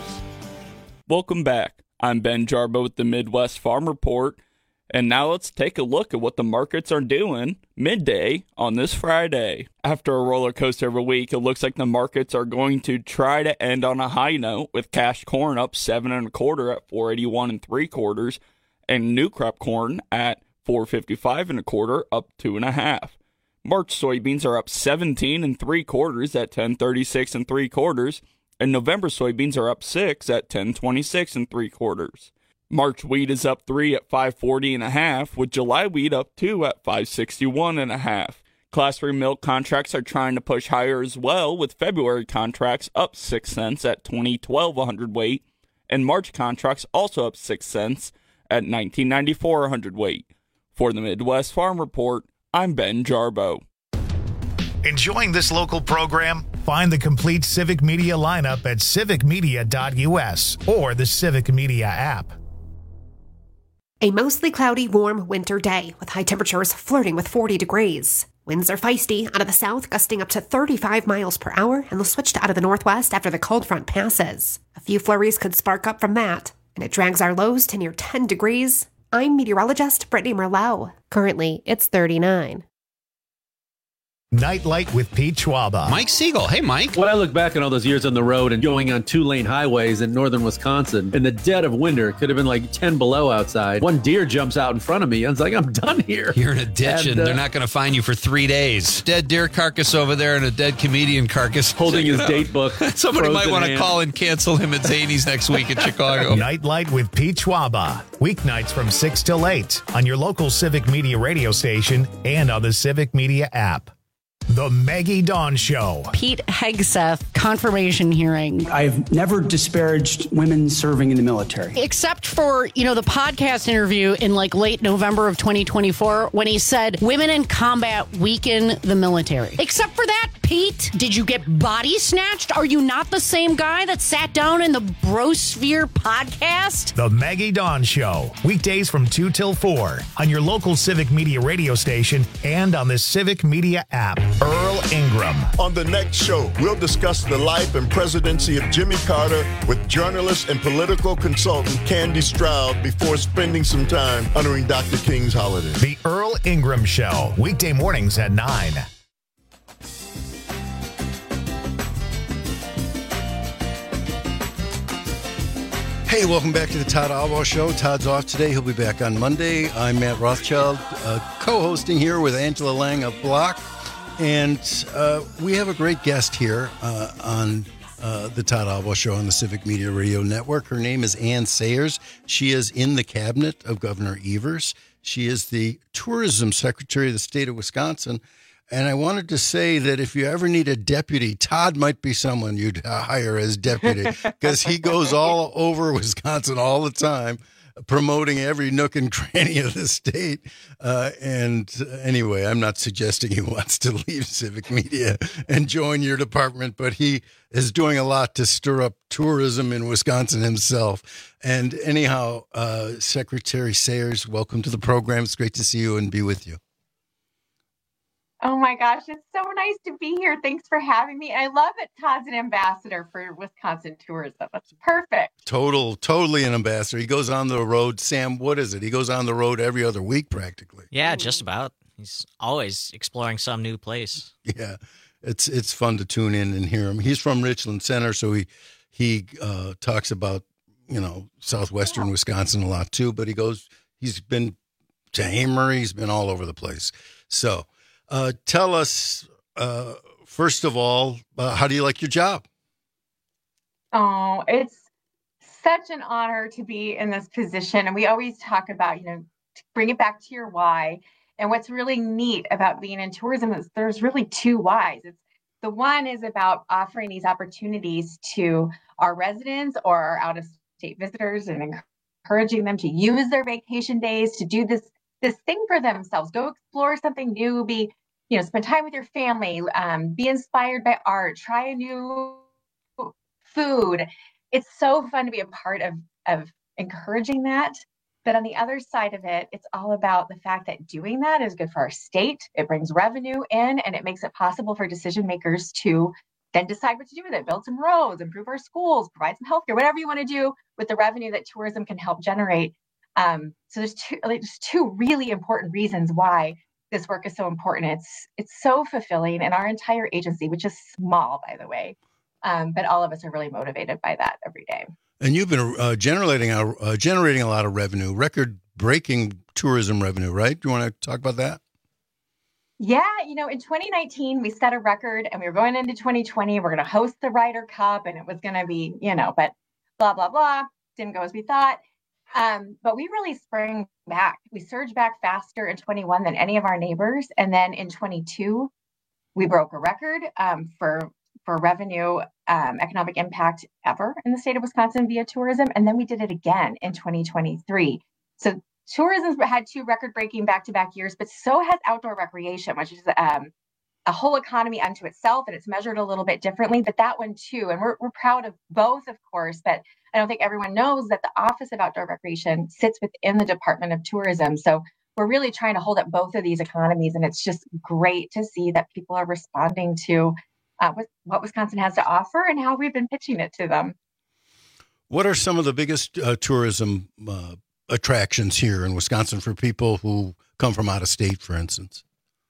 Welcome back. I'm Ben Jarbo with the Midwest Farm Report, and now let's take a look at what the markets are doing midday on this Friday. After a roller coaster of a week, it looks like the markets are going to try to end on a high note, with cash corn up seven and a quarter at four eighty-one and three quarters, and new crop corn at four fifty-five and a quarter, up two and a half. March soybeans are up seventeen and three quarters at ten thirty-six and three quarters, and November soybeans are up six at ten twenty-six and three quarters. March wheat is up three at five forty and a half, with July wheat up two at five sixty-one and a half. Class three milk contracts are trying to push higher as well, with February contracts up six cents at twenty twelve a hundredweight, and March contracts also up six cents at nineteen ninety-four a hundredweight. For the Midwest Farm Report, I'm Ben Jarbo. Enjoying this local program? Find the complete Civic Media lineup at civic media dot u s or the Civic Media app. A mostly cloudy, warm winter day with high temperatures flirting with forty degrees. Winds are feisty out of the south, gusting up to thirty-five miles per hour, and they'll switch to out of the northwest after the cold front passes. A few flurries could spark up from that, and it drags our lows to near ten degrees. I'm meteorologist Brittany Merlot. Currently, it's thirty-nine. Nightlight with Pete Schwaba. Mike Siegel. Hey, Mike. When I look back on all those years on the road and going on two-lane highways in northern Wisconsin, in the dead of winter, it could have been like ten below outside. One deer jumps out in front of me. I was like, I'm done here. You're in a ditch, and, and uh, they're not going to find you for three days. Dead deer carcass over there and a dead comedian carcass. Holding his date book. Somebody might want to call and cancel him at Zany's next week in Chicago. Nightlight with Pete Schwaba. Weeknights from six till eight on your local Civic Media radio station and on the Civic Media app. The Maggie Dawn Show. Pete Hegseth confirmation hearing. I've never disparaged women serving in the military. Except for, you know, the podcast interview in like late November of twenty twenty-four when he said women in combat weaken the military. Except for that, Pete, did you get body snatched? Are you not the same guy that sat down in the Brosphere podcast? The Maggie Dawn Show. Weekdays from two till four on your local Civic Media radio station and on the Civic Media app. Earl Ingram. On the next show, we'll discuss the life and presidency of Jimmy Carter with journalist and political consultant Candy Stroud before spending some time honoring Doctor King's holiday. The Earl Ingram Show, weekday mornings at nine. Hey, welcome back to the Todd Albaugh Show. Todd's off today. He'll be back on Monday. I'm Matt Rothschild, uh, co-hosting here with Angela Lang of Block. And uh, we have a great guest here uh, on uh, the Todd Albaugh Show on the Civic Media Radio Network. Her name is Ann Sayers. She is in the cabinet of Governor Evers. She is the tourism secretary of the state of Wisconsin. And I wanted to say that if you ever need a deputy, Todd might be someone you'd hire as deputy because he goes all over Wisconsin all the time, promoting every nook and cranny of the state. Uh, and uh, anyway, I'm not suggesting he wants to leave Civic Media and join your department, but he is doing a lot to stir up tourism in Wisconsin himself. And anyhow, uh, Secretary Sayers, welcome to the program. It's great to see you and be with you. Oh my gosh, it's so nice to be here. Thanks for having me. I love that Todd's an ambassador for Wisconsin tourism. That's perfect. Total, totally an ambassador. He goes on the road. Sam, what is it? He goes on the road every other week practically. Yeah, just about. He's always exploring some new place. Yeah, it's it's fun to tune in and hear him. He's from Richland Center, so he he uh, talks about, you know, southwestern yeah. Wisconsin a lot too. But he goes, he's been to Amory, he's been all over the place. So. Uh, tell us, uh, first of all, uh, how do you like your job? Oh, it's such an honor to be in this position. And we always talk about, you know, to bring it back to your why. And what's really neat about being in tourism is there's really two whys. It's the one is about offering these opportunities to our residents or our out-of-state visitors and encouraging them to use their vacation days to do this this thing for themselves, go explore something new, be, you know, spend time with your family, um, be inspired by art, try a new food. It's so fun to be a part of, of encouraging that. But on the other side of it, it's all about the fact that doing that is good for our state. It brings revenue in and it makes it possible for decision makers to then decide what to do with it, build some roads, improve our schools, provide some healthcare, whatever you want to do with the revenue that tourism can help generate. Um, so there's two, like, there's two really important reasons why this work is so important. It's it's so fulfilling, and our entire agency, which is small, by the way, um, but all of us are really motivated by that every day. And you've been uh, generating a, uh, generating a lot of revenue, record-breaking tourism revenue, right? Do you want to talk about that? Yeah, you know, in twenty nineteen, we set a record, and we were going into twenty twenty. We're going to host the Ryder Cup, and it was going to be, you know, but blah, blah, blah, didn't go as we thought. Um, but we really sprang back. We surged back faster in twenty-one than any of our neighbors. And then in twenty-two, we broke a record um, for, for revenue, um, economic impact ever in the state of Wisconsin via tourism. And then we did it again in twenty twenty-three. So tourism had two record-breaking back-to-back years, but so has outdoor recreation, which is um, a whole economy unto itself, and it's measured a little bit differently, but that one too. And we're, we're proud of both, of course, but I don't think everyone knows that the Office of Outdoor Recreation sits within the Department of Tourism. So we're really trying to hold up both of these economies. And it's just great to see that people are responding to uh, what Wisconsin has to offer and how we've been pitching it to them. What are some of the biggest uh, tourism uh, attractions here in Wisconsin for people who come from out of state, for instance?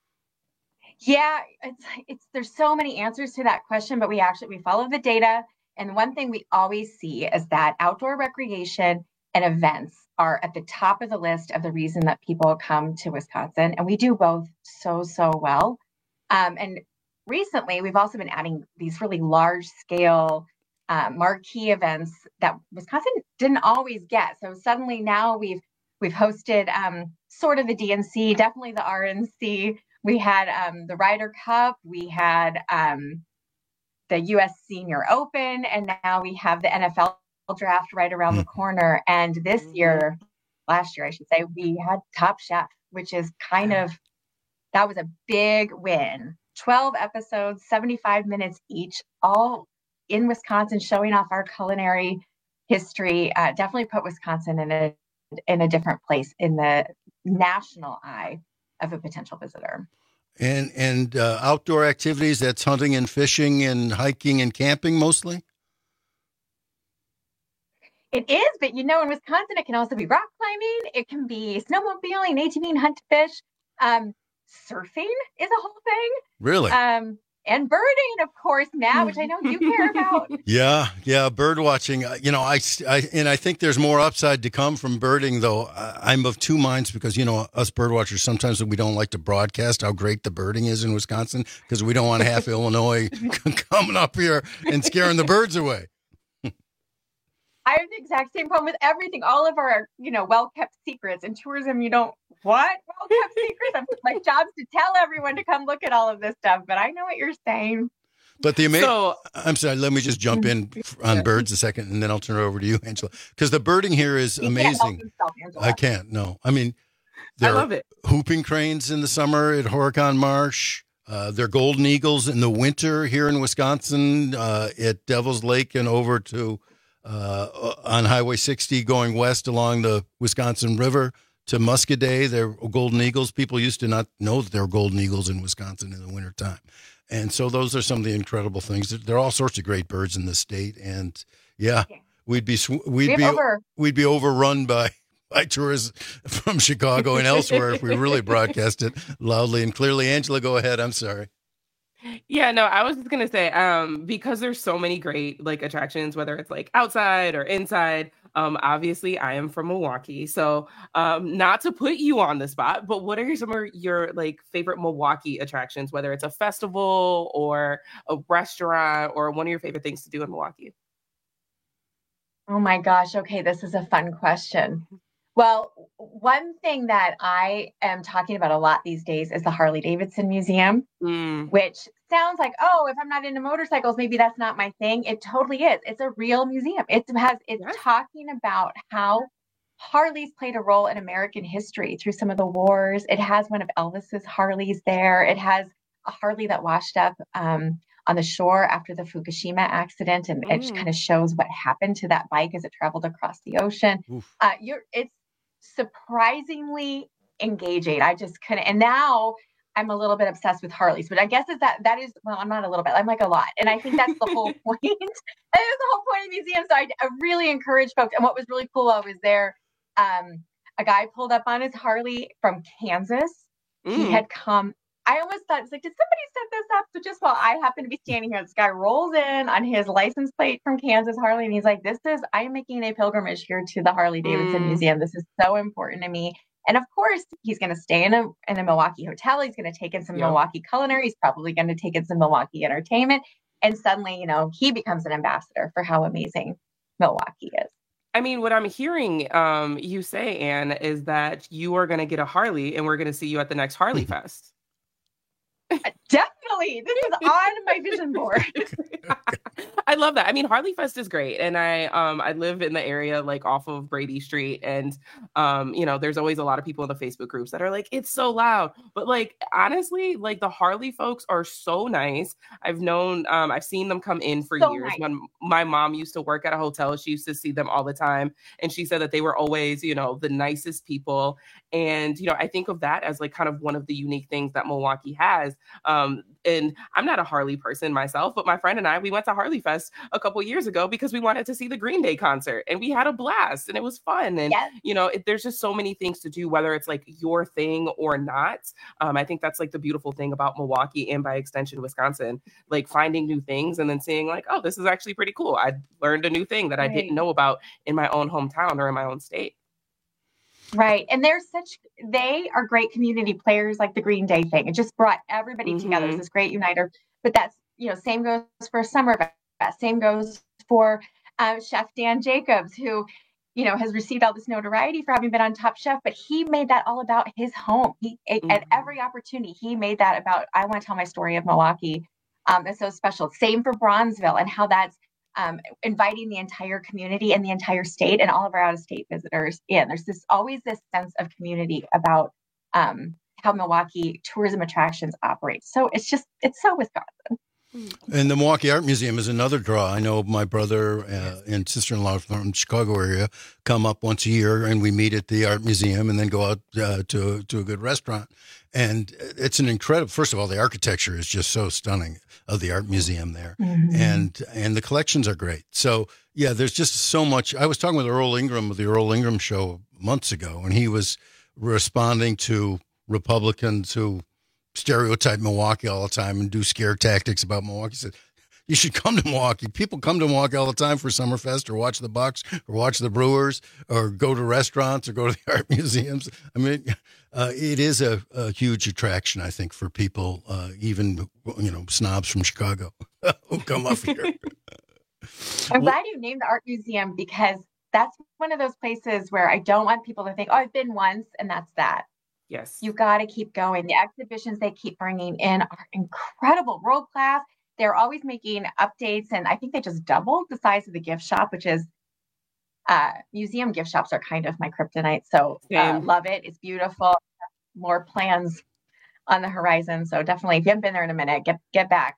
Yeah, it's, it's there's so many answers to that question, but we actually, we follow the data. And one thing we always see is that outdoor recreation and events are at the top of the list of the reason that people come to Wisconsin. And we do both so, so well. Um, and recently, we've also been adding these really large scale uh, marquee events that Wisconsin didn't always get. So suddenly now we've we've hosted um, sort of the D N C, definitely the R N C. We had um, the Ryder Cup. We had um, the U S Senior Open, and now we have the N F L draft right around the corner. And this year, last year, I should say, we had Top Chef, which is kind of, that was a big win. twelve episodes, seventy-five minutes each, all in Wisconsin, showing off our culinary history. Uh, definitely put Wisconsin in a in a different place in the national eye of a potential visitor. And and uh, outdoor activities, that's hunting and fishing and hiking and camping mostly? It is, but you know, in Wisconsin, it can also be rock climbing. It can be snowmobiling, A T V, and hunt to fish. Um, surfing is a whole thing. Really? Um, and birding, of course, Matt, which I know you care about. Yeah, yeah, bird watching. uh, You know, I, I and I think there's more upside to come from birding, though. I- I'm of two minds because, you know, us bird watchers, sometimes we don't like to broadcast how great the birding is in Wisconsin because we don't want half Illinois coming up here and scaring the birds away. I have the exact same problem with everything. All of our, you know, well-kept secrets. In tourism, you don't, what? Well-kept secrets? I'm, my job's to tell everyone to come look at all of this stuff, but I know what you're saying. But the amazing, So- I'm sorry, let me just jump in on birds a second and then I'll turn it over to you, Angela. Because the birding here is He can't help amazing. himself, Angela. I can't, no. I mean, there I love are it. hooping cranes in the summer at Horicon Marsh. Uh, there are golden eagles in the winter here in Wisconsin uh, at Devil's Lake and over to uh, on Highway sixty going west along the Wisconsin River to Muscadet. There are golden eagles. People used to not know that there were golden eagles in Wisconsin in the wintertime. And so those are some of the incredible things. There are all sorts of great birds in this state. And yeah, we'd be sw- we'd We be have over- we'd be overrun by by tourists from Chicago and elsewhere if we really broadcast it loudly and clearly. Angela, go ahead. I'm sorry. Yeah, no, I was just gonna say, um, because there's so many great like attractions, whether it's like outside or inside. Um, obviously, I am from Milwaukee, so um, not to put you on the spot, but what are some of your like favorite Milwaukee attractions? Whether it's a festival or a restaurant or one of your favorite things to do in Milwaukee. Oh my gosh. Okay, this is a fun question. Well, one thing that I am talking about a lot these days is the Harley Davidson Museum, Mm. which sounds like, oh, if I'm not into motorcycles, maybe that's not my thing. It totally is. It's a real museum. It has it's talking about how Harleys played a role in American history through some of the wars. It has one of Elvis's Harleys there. It has a Harley that washed up um, on the shore after the Fukushima accident, and it Mm. kind of shows what happened to that bike as it traveled across the ocean. Uh, you're it's surprisingly engaging. I just couldn't. And now I'm a little bit obsessed with Harleys, but I guess is that that is well, I'm not a little bit. I'm like a lot, and I think that's the whole point. That is the whole point of the museum. So I, I really encourage folks. And what was really cool, I was there. Um, a guy pulled up on his Harley from Kansas. He Mm. had come. I almost thought, it's like, did somebody set this up? So just while I happen to be standing here, this guy rolls in on his license plate from Kansas Harley, and he's like, this is, I'm making a pilgrimage here to the Harley Davidson Mm. Museum. This is so important to me. And of course, he's going to stay in a in a Milwaukee hotel. He's going to take in some Yeah. Milwaukee culinary. He's probably going to take in some Milwaukee entertainment. And suddenly, you know, he becomes an ambassador for how amazing Milwaukee is. I mean, what I'm hearing um, you say, Anne, is that you are going to get a Harley, and we're going to see you at the next Harley Fest. Definitely. This is on my vision board. I love that. I mean, Harley Fest is great, and I um I live in the area like off of Brady Street, and um you know there's always a lot of people in the Facebook groups that are like, it's so loud, but like honestly, like the Harley folks are so nice. I've known um I've seen them come in for So years. nice. When my mom used to work at a hotel, she used to see them all the time, and she said that they were always, you know, the nicest people. And you know, I think of that as like kind of one of the unique things that Milwaukee has. Um, and I'm not a Harley person myself, but my friend and I, we went to Harley Fest a couple years ago because we wanted to see the Green Day concert, and we had a blast, and it was fun. And Yes. you know, it, there's just so many things to do, whether it's like your thing or not. Um, I think that's like the beautiful thing about Milwaukee and by extension Wisconsin, like finding new things and then seeing like, oh, this is actually pretty cool. I learned a new thing that I Right. didn't know about in my own hometown or in my own state. Right. And they're such, they are great community players, like the Green Day thing. It just brought everybody together. Mhm. It's this great uniter. But that's, you know, same goes for Summerfest. Same goes for uh, Chef Dan Jacobs, who, you know, has received all this notoriety for having been on Top Chef, but he made that all about his home. He, at Mhm. every opportunity, he made that about, I want to tell my story of Milwaukee. Um, it's so special. Same for Bronzeville and how that's um, inviting the entire community and the entire state and all of our out-of-state visitors in. There's this always this sense of community about um, how Milwaukee tourism attractions operate. So it's just, it's so Wisconsin. And the Milwaukee Art Museum is another draw. I know my brother uh, and sister-in-law from the Chicago area come up once a year, and we meet at the art museum and then go out uh, to to a good restaurant. And it's an incredible. First of all, the architecture is just so stunning of the art museum there, Mhm. and and the collections are great. So yeah, there's just so much. I was talking with Earl Ingram of the Earl Ingram Show months ago, and he was responding to Republicans who stereotype Milwaukee all the time and do scare tactics about Milwaukee. He said, you should come to Milwaukee. People come to Milwaukee all the time for Summerfest or watch the Bucks or watch the Brewers or go to restaurants or go to the art museums. I mean, uh, it is a, a huge attraction, I think, for people, uh, even, you know, snobs from Chicago who come up here. I'm glad you named the art museum because that's one of those places where I don't want people to think, oh, I've been once and that's that. Yes. You've got to keep going. The exhibitions they keep bringing in are incredible, world class. They're always making updates, and I think they just doubled the size of the gift shop, which is uh, museum gift shops are kind of my kryptonite. So uh, love it. It's beautiful. More plans on the horizon. So definitely, if you haven't been there in a minute, get get back.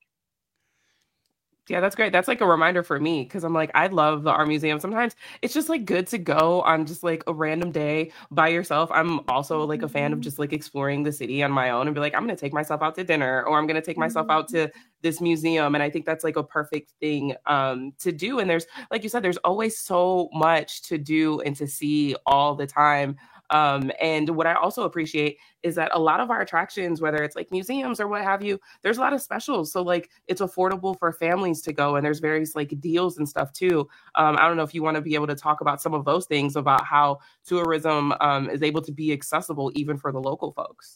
Yeah, that's great. That's like a reminder for me because I'm like, I love the art museum. Sometimes it's just like good to go on just like a random day by yourself. I'm also like a fan of just like exploring the city on my own and be like, I'm going to take myself out to dinner or I'm going to take myself out to this museum. And I think that's like a perfect thing um, to do. And there's, like you said, there's always so much to do and to see all the time. Um, and what I also appreciate is that a lot of our attractions, whether it's like museums or what have you, there's a lot of specials. So like it's affordable for families to go and there's various like deals and stuff too. Um, I don't know if you want to be able to talk about some of those things about how tourism um, is able to be accessible even for the local folks.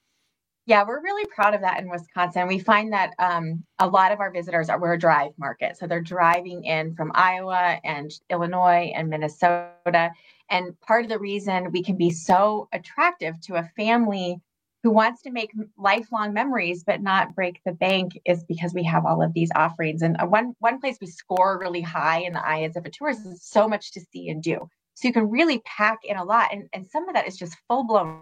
Yeah, we're really proud of that in Wisconsin. We find that um, a lot of our visitors are, we're a drive market. So they're driving in from Iowa and Illinois and Minnesota. And part of the reason we can be so attractive to a family who wants to make lifelong memories but not break the bank is because we have all of these offerings. And one, one place we score really high in the eyes of a tourist is so much to see and do. So you can really pack in a lot. And, and some of that is just full-blown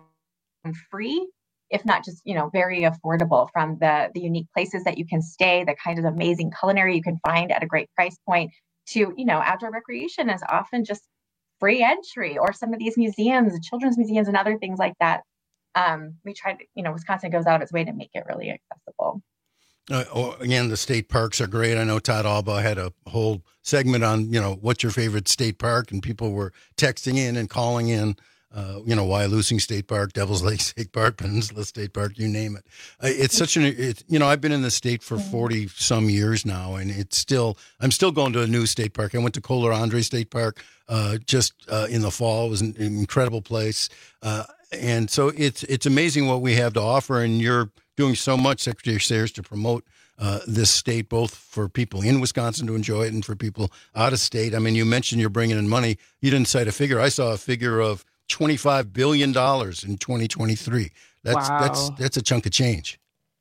free, if not just, you know, very affordable, from the, the unique places that you can stay, the kind of amazing culinary you can find at a great price point, to, you know, outdoor recreation is often just free entry, or some of these museums, children's museums and other things like that. Um, we tried, you know, Wisconsin goes out of its way to make it really accessible. Uh, oh, again, the state parks are great. I know Todd Alba had a whole segment on, you know, what's your favorite state park? And people were texting in and calling in. Uh, you know, Wyalusing State Park, Devil's Lake State Park, Peninsula State Park, you name it. Uh, it's such an, it, you know, I've been in the state for forty some years now, and it's still, I'm still going to a new state park. I went to Kohler Andre State Park uh, just uh, in the fall. It was an, an incredible place. Uh, and so it's, it's amazing what we have to offer, and you're doing so much, Secretary Sayers, to promote uh, this state, both for people in Wisconsin to enjoy it and for people out of state. I mean, you mentioned you're bringing in money. You didn't cite a figure. I saw a figure of twenty-five billion dollars in twenty twenty-three. That's Wow. that's that's a chunk of change.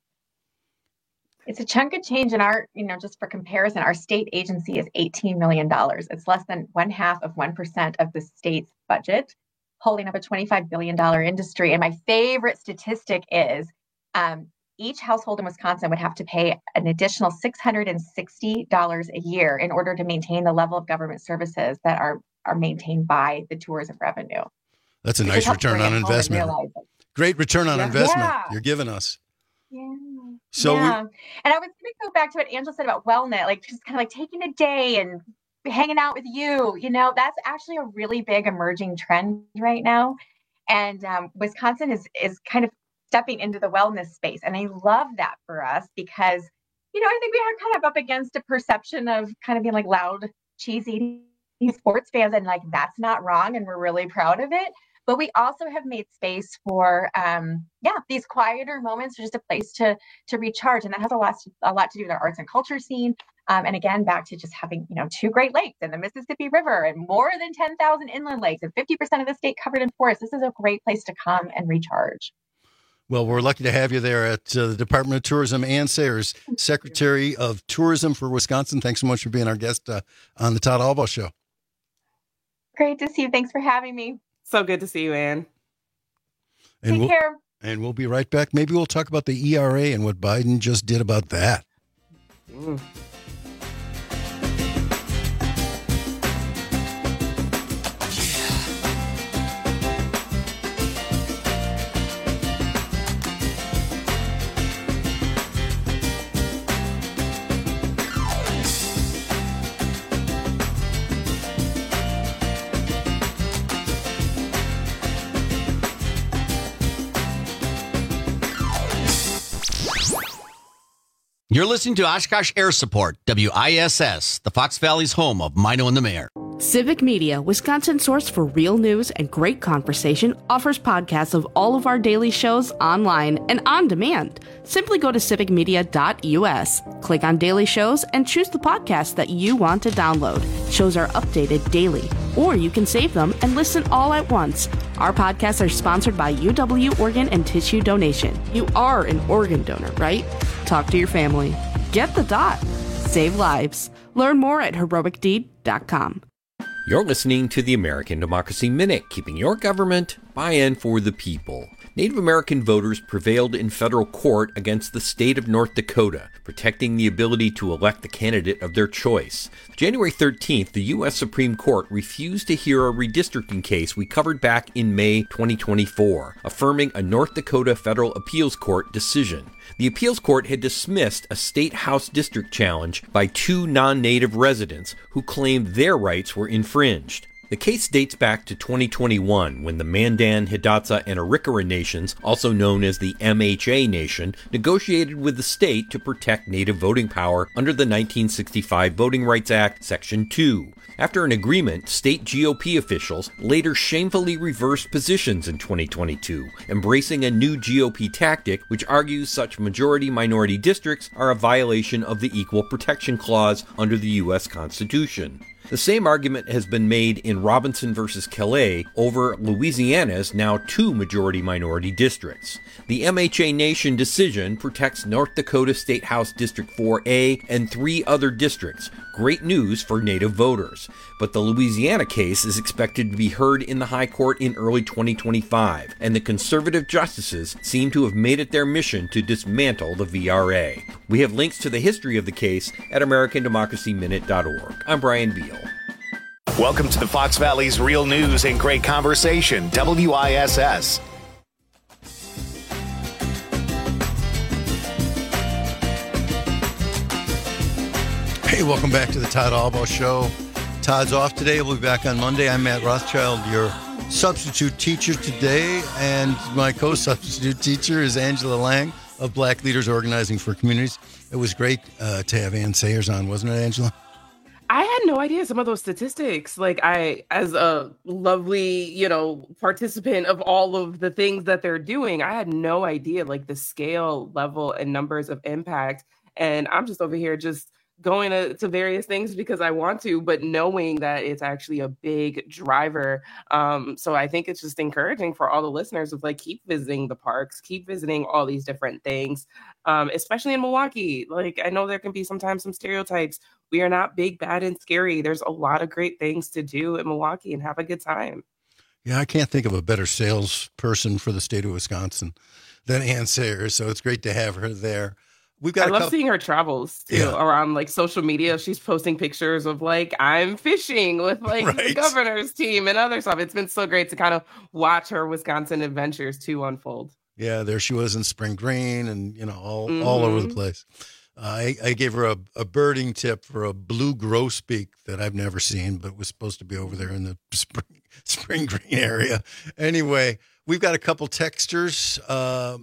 It's a chunk of change in our, you know, just for comparison, our state agency is eighteen million dollars. It's less than one half of one percent of the state's budget, holding up a twenty-five billion dollars industry. And my favorite statistic is um, each household in Wisconsin would have to pay an additional six hundred sixty dollars a year in order to maintain the level of government services that are, are maintained by the tourism revenue. That's a We nice just have to return bring on it home and investment. realize it. Great return on Yeah. investment Yeah. you're giving us. Yeah. So we- yeah. And I was going to go back to what Angela said about wellness, like just kind of like taking a day and hanging out with you. You know, that's actually a really big emerging trend right now. And um, Wisconsin is is kind of stepping into the wellness space. And I love that for us because, you know, I think we are kind of up against a perception of kind of being like loud, cheesy sports fans. And like, that's not wrong. And we're really proud of it. But we also have made space for, um, yeah, these quieter moments, just a place to to recharge, and that has a lot to, a lot to do with our arts and culture scene. Um, and again, back to just having, you know, two Great Lakes and the Mississippi River, and more than ten thousand inland lakes, and fifty percent of the state covered in forest. This is a great place to come and recharge. Well, we're lucky to have you there at uh, the Department of Tourism. Ann Sayers, Secretary of Tourism for Wisconsin. Thanks so much for being our guest uh, on the Todd Alba Show. Great to see you. Thanks for having me. So good to see you, Ann. And Take we'll, care. And we'll be right back. Maybe we'll talk about the E R A and what Biden just did about that. Mm. You're listening to Oshkosh Air Support, W I S S, the Fox Valley's home of Mino and the Mayor. Civic Media, Wisconsin's source for real news and great conversation, offers podcasts of all of our daily shows online and on demand. Simply go to civic media dot u s, click on Daily Shows, and choose the podcast that you want to download. Shows are updated daily, or you can save them and listen all at once. Our podcasts are sponsored by U W Organ and Tissue Donation. You are an organ donor, right? Talk to your family. Get the dot. Save lives. Learn more at heroic deed dot com. You're listening to the American Democracy Minute, keeping your government by and for the people. Native American voters prevailed in federal court against the state of North Dakota, protecting the ability to elect the candidate of their choice. January thirteenth, the U S Supreme Court refused to hear a redistricting case we covered back in May twenty twenty-four, affirming a North Dakota Federal Appeals Court decision. The appeals court had dismissed a state house district challenge by two non-native residents who claimed their rights were infringed. The case dates back to twenty twenty-one, when the Mandan, Hidatsa, and Arikara nations, also known as the M H A Nation, negotiated with the state to protect native voting power under the nineteen sixty-five Voting Rights Act, Section two. After an agreement, state G O P officials later shamefully reversed positions in twenty twenty-two, embracing a new G O P tactic which argues such majority-minority districts are a violation of the Equal Protection Clause under the U S Constitution. The same argument has been made in Robinson versus Calais over Louisiana's now two majority-minority districts. The M H A Nation decision protects North Dakota State House District four A and three other districts. Great news for Native voters. But the Louisiana case is expected to be heard in the High Court in early twenty twenty-five, and the conservative justices seem to have made it their mission to dismantle the V R A. We have links to the history of the case at american democracy minute dot org. I'm Brian Beal. Welcome to the Fox Valley's real news and great conversation, W I S S. Hey, welcome back to the Todd Albaugh Show. Todd's off today. We'll be back on Monday. I'm Matt Rothschild, your substitute teacher today, and my co-substitute teacher is Angela Lang of Black Leaders Organizing for Communities. It was great uh, to have Ann Sayers on, wasn't it, Angela? I had no idea some of those statistics. Like, I, as a lovely, you know, participant of all of the things that they're doing, I had no idea, like, the scale, level, and numbers of impact. And I'm just over here just going to, to various things because I want to, but knowing that it's actually a big driver. Um, so I think it's just encouraging for all the listeners of like, keep visiting the parks, keep visiting all these different things, um, especially in Milwaukee. Like, I know there can be sometimes some stereotypes. We are not big, bad, and scary. There's a lot of great things to do in Milwaukee and have a good time. Yeah, I can't think of a better salesperson for the state of Wisconsin than Ann Sayers. So it's great to have her there. We've got I love couple- seeing her travels too, yeah. around like social media. She's posting pictures of like, I'm fishing with like Right. the governor's team and other stuff. It's been so great to kind of watch her Wisconsin adventures too unfold. Yeah, there she was in Spring Green and, you know, all, Mm-hmm. all over the place. Uh, I, I gave her a, a birding tip for a blue grosbeak that I've never seen, but was supposed to be over there in the Spring, Spring Green area. Anyway, we've got a couple texters. Uh,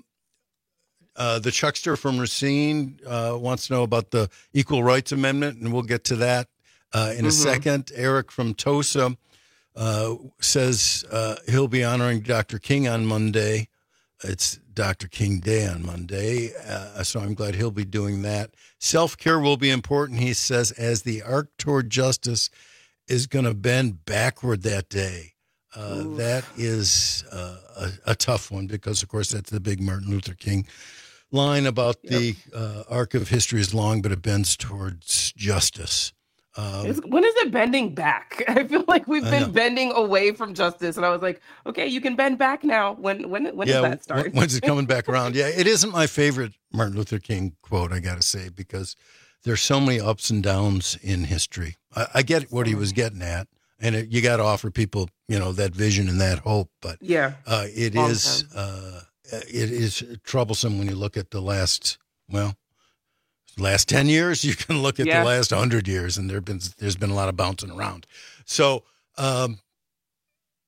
Uh, the Chuckster from Racine uh, wants to know about the Equal Rights Amendment, and we'll get to that uh, in a Mhm. second. Eric from Tosa uh, says uh, he'll be honoring Doctor King on Monday. It's Doctor King Day on Monday, uh, so I'm glad he'll be doing that. Self-care will be important, he says, as the arc toward justice is going to bend backward that day. Uh, that is uh, a, a tough one because, of course, that's the big Martin Luther King line about Yep. the uh, arc of history is long, but it bends towards justice. Um, It's- when is it bending back? I feel like we've I been know. bending away from justice, and I was like, okay, you can bend back now. When when when yeah, does that start? when- when's it coming back around? Yeah, it isn't my favorite Martin Luther King quote, I got to say, because there's so many ups and downs in history. I, I get what he was getting at, and it, you got to offer people, you know, that vision and that hope. But Yeah, uh, it long is uh, it is troublesome when you look at the last well, last ten years. You can look at Yeah. the last hundred years, and there've been there's been a lot of bouncing around. So. Um,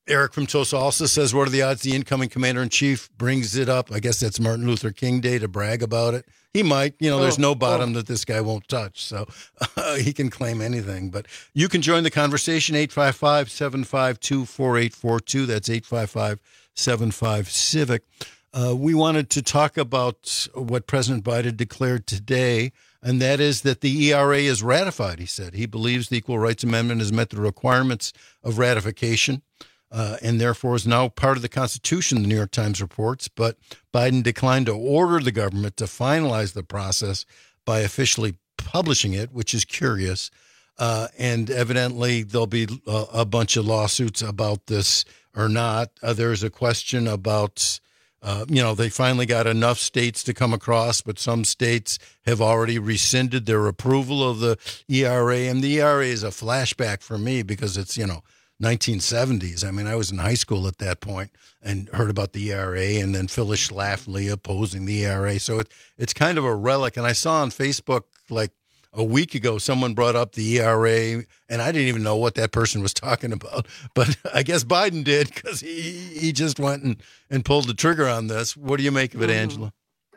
Eric from Tulsa also says, what are the odds the incoming commander-in-chief brings it up? I guess that's Martin Luther King Day to brag about it. He might. You know, there's no bottom oh. that this guy won't touch, so uh, he can claim anything. But you can join the conversation, eight five five, seven five two, four eight four two. That's eight five five, seven five, CIVIC. Uh, we wanted to talk about what President Biden declared today, and that is that the E R A is ratified, he said. He believes the Equal Rights Amendment has met the requirements of ratification. Uh, and therefore is now part of the Constitution, the New York Times reports. But Biden declined to order the government to finalize the process by officially publishing it, which is curious. Uh, and evidently there'll be a, a bunch of lawsuits about this or not. Uh, there's a question about, uh, you know, they finally got enough states to come across, but some states have already rescinded their approval of the E R A. And the E R A is a flashback for me because it's, you know, nineteen seventies. I mean, I was in high school at that point and heard about the E R A, and then Phyllis Schlafly opposing the E R A. So it, it's kind of a relic. And I saw on Facebook like a week ago, someone brought up the E R A, and I didn't even know what that person was talking about. But I guess Biden did because he, he just went and, and pulled the trigger on this. What do you make of it, Angela?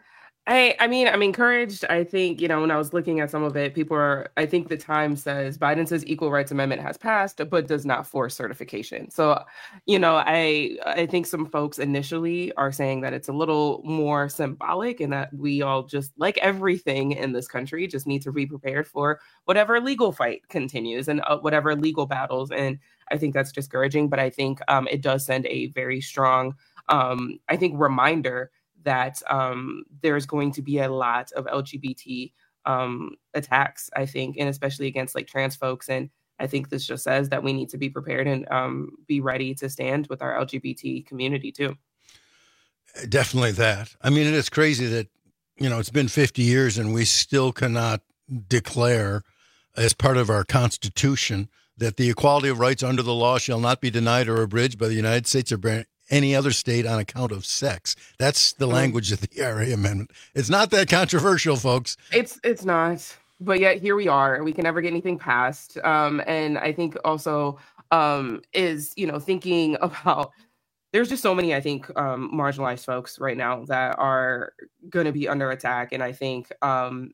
I, I mean, I'm encouraged. I think, you know, when I was looking at some of it, people are, I think the Times says Biden says Equal Rights Amendment has passed, but does not force certification. So, you know, I I think some folks initially are saying that it's a little more symbolic and that we all just, like everything in this country, just need to be prepared for whatever legal fight continues and uh, whatever legal battles. And I think that's discouraging, but I think um, it does send a very strong, um, I think, reminder that um, there's going to be a lot of L G B T um, attacks, I think, and especially against like trans folks. And I think this just says that we need to be prepared and um, be ready to stand with our L G B T community too. Definitely that. I mean, it is crazy that, you know, it's been fifty years and we still cannot declare as part of our Constitution that the equality of rights under the law shall not be denied or abridged by the United States or any other state on account of sex. That's the language of the E R A amendment. It's not that controversial, folks. It's it's not. But yet here we are. We can never get anything passed. Um, and I think also um, is, you know, thinking about, there's just so many, I think, um, marginalized folks right now that are going to be under attack. And I think um,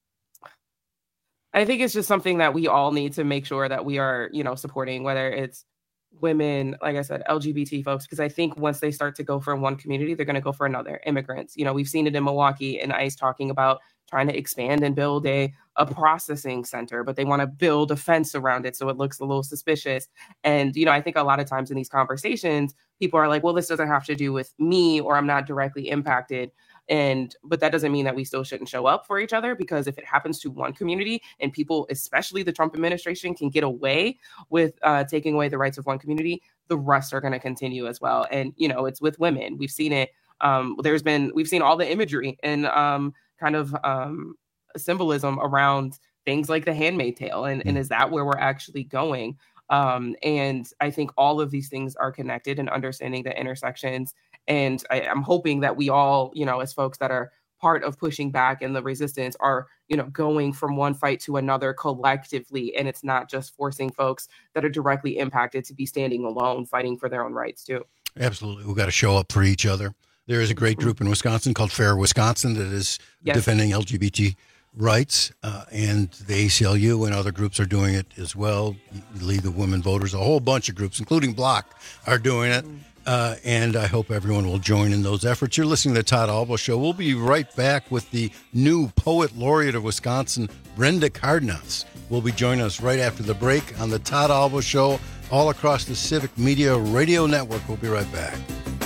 I think it's just something that we all need to make sure that we are, you know, supporting, whether it's women, like I said, L G B T folks, because I think once they start to go for one community, they're going to go for another. Immigrants, you know, we've seen it in Milwaukee and ICE talking about trying to expand and build a, a processing center, but they want to build a fence around it so it looks a little suspicious. And, you know, I think a lot of times in these conversations, people are like, well, this doesn't have to do with me or I'm not directly impacted. And but that doesn't mean that we still shouldn't show up for each other, because if it happens to one community and people, especially the Trump administration, can get away with uh, taking away the rights of one community, the rest are going to continue as well. And, you know, it's with women. We've seen it. Um, there's been we've seen all the imagery and um, kind of um, symbolism around things like the Handmaid's Tale. And, and is that where we're actually going? Um, and I think all of these things are connected, and understanding the intersections. And I, I'm hoping that we all, you know, as folks that are part of pushing back and the resistance are, you know, going from one fight to another collectively. And it's not just forcing folks that are directly impacted to be standing alone, fighting for their own rights too. Absolutely. We've got to show up for each other. There is a great group in Wisconsin called Fair Wisconsin that is yes. defending L G B T rights, uh, and the A C L U and other groups are doing it as well. League of Women Voters, a whole bunch of groups, including Block, are doing it. Uh, and I hope everyone will join in those efforts. You're listening to the Todd Alba Show. We'll be right back with the new Poet Laureate of Wisconsin, Brenda Cardenas. Will be joining us right after the break on the Todd Alba Show, all across the Civic Media Radio Network. We'll be right back.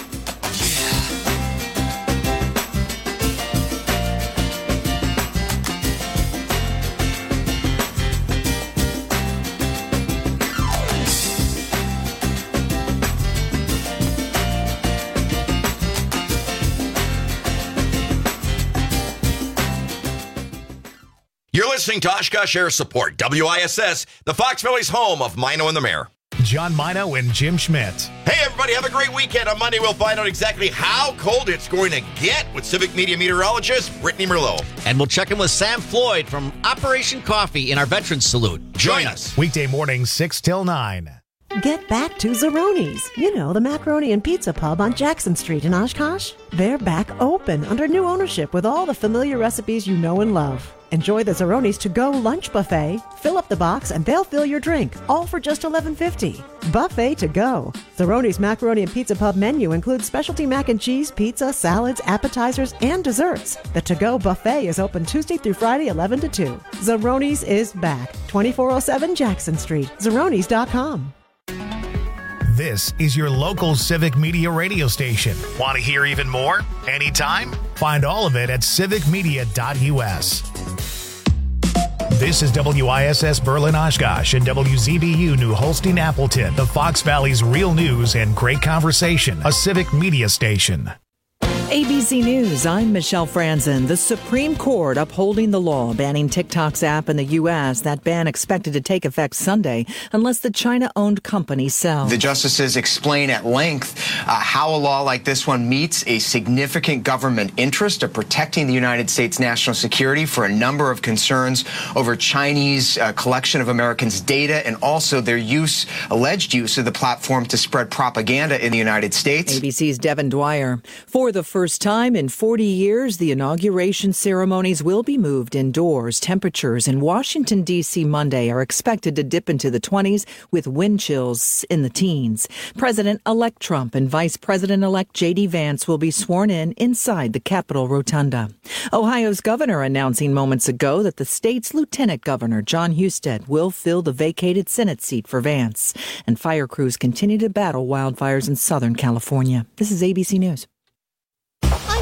You're listening to Oshkosh Air Support, W I S S, the Fox Valley's home of Mino and the Mayor. John Mino and Jim Schmidt. Hey, everybody, have a great weekend. On Monday, we'll find out exactly how cold it's going to get with Civic Media meteorologist Brittany Merlot. And we'll check in with Sam Floyd from Operation Coffee in our Veterans Salute. Join, Join us. Weekday mornings, six till nine. Get back to Zeroni's. You know, the macaroni and pizza pub on Jackson Street in Oshkosh. They're back open under new ownership with all the familiar recipes you know and love. Enjoy the Zeroni's to-go lunch buffet. Fill up the box and they'll fill your drink, all for just eleven fifty. Buffet to go. Zeroni's Macaroni and Pizza Pub menu includes specialty mac and cheese, pizza, salads, appetizers, and desserts. The to-go buffet is open Tuesday through Friday, eleven to two. Zeroni's is back. twenty-four oh seven Jackson Street. Zeronis dot com. This is your local Civic Media radio station. Want to hear even more? Anytime? Find all of it at civic media dot u s. This is W I S S Berlin Oshkosh and W Z B U New Holstein Appleton, the Fox Valley's real news and great conversation, a civic media station. A B C News, I'm Michelle Franzen. The Supreme Court upholding the law banning TikTok's app in the U S. That ban expected to take effect Sunday unless the China-owned company sells. The justices explain at length uh, how a law like this one meets a significant government interest of protecting the United States national security for a number of concerns over Chinese uh, collection of Americans' data and also their use, alleged use of the platform to spread propaganda in the United States. A B C's Devin Dwyer. For the first time in forty years, the inauguration ceremonies will be moved indoors. Temperatures in Washington, D C Monday are expected to dip into the twenties with wind chills in the teens. President-elect Trump and Vice President-elect J D Vance will be sworn in inside the Capitol Rotunda. Ohio's governor announcing moments ago that the state's Lieutenant Governor John Husted will fill the vacated Senate seat for Vance. And fire crews continue to battle wildfires in Southern California. This is A B C News.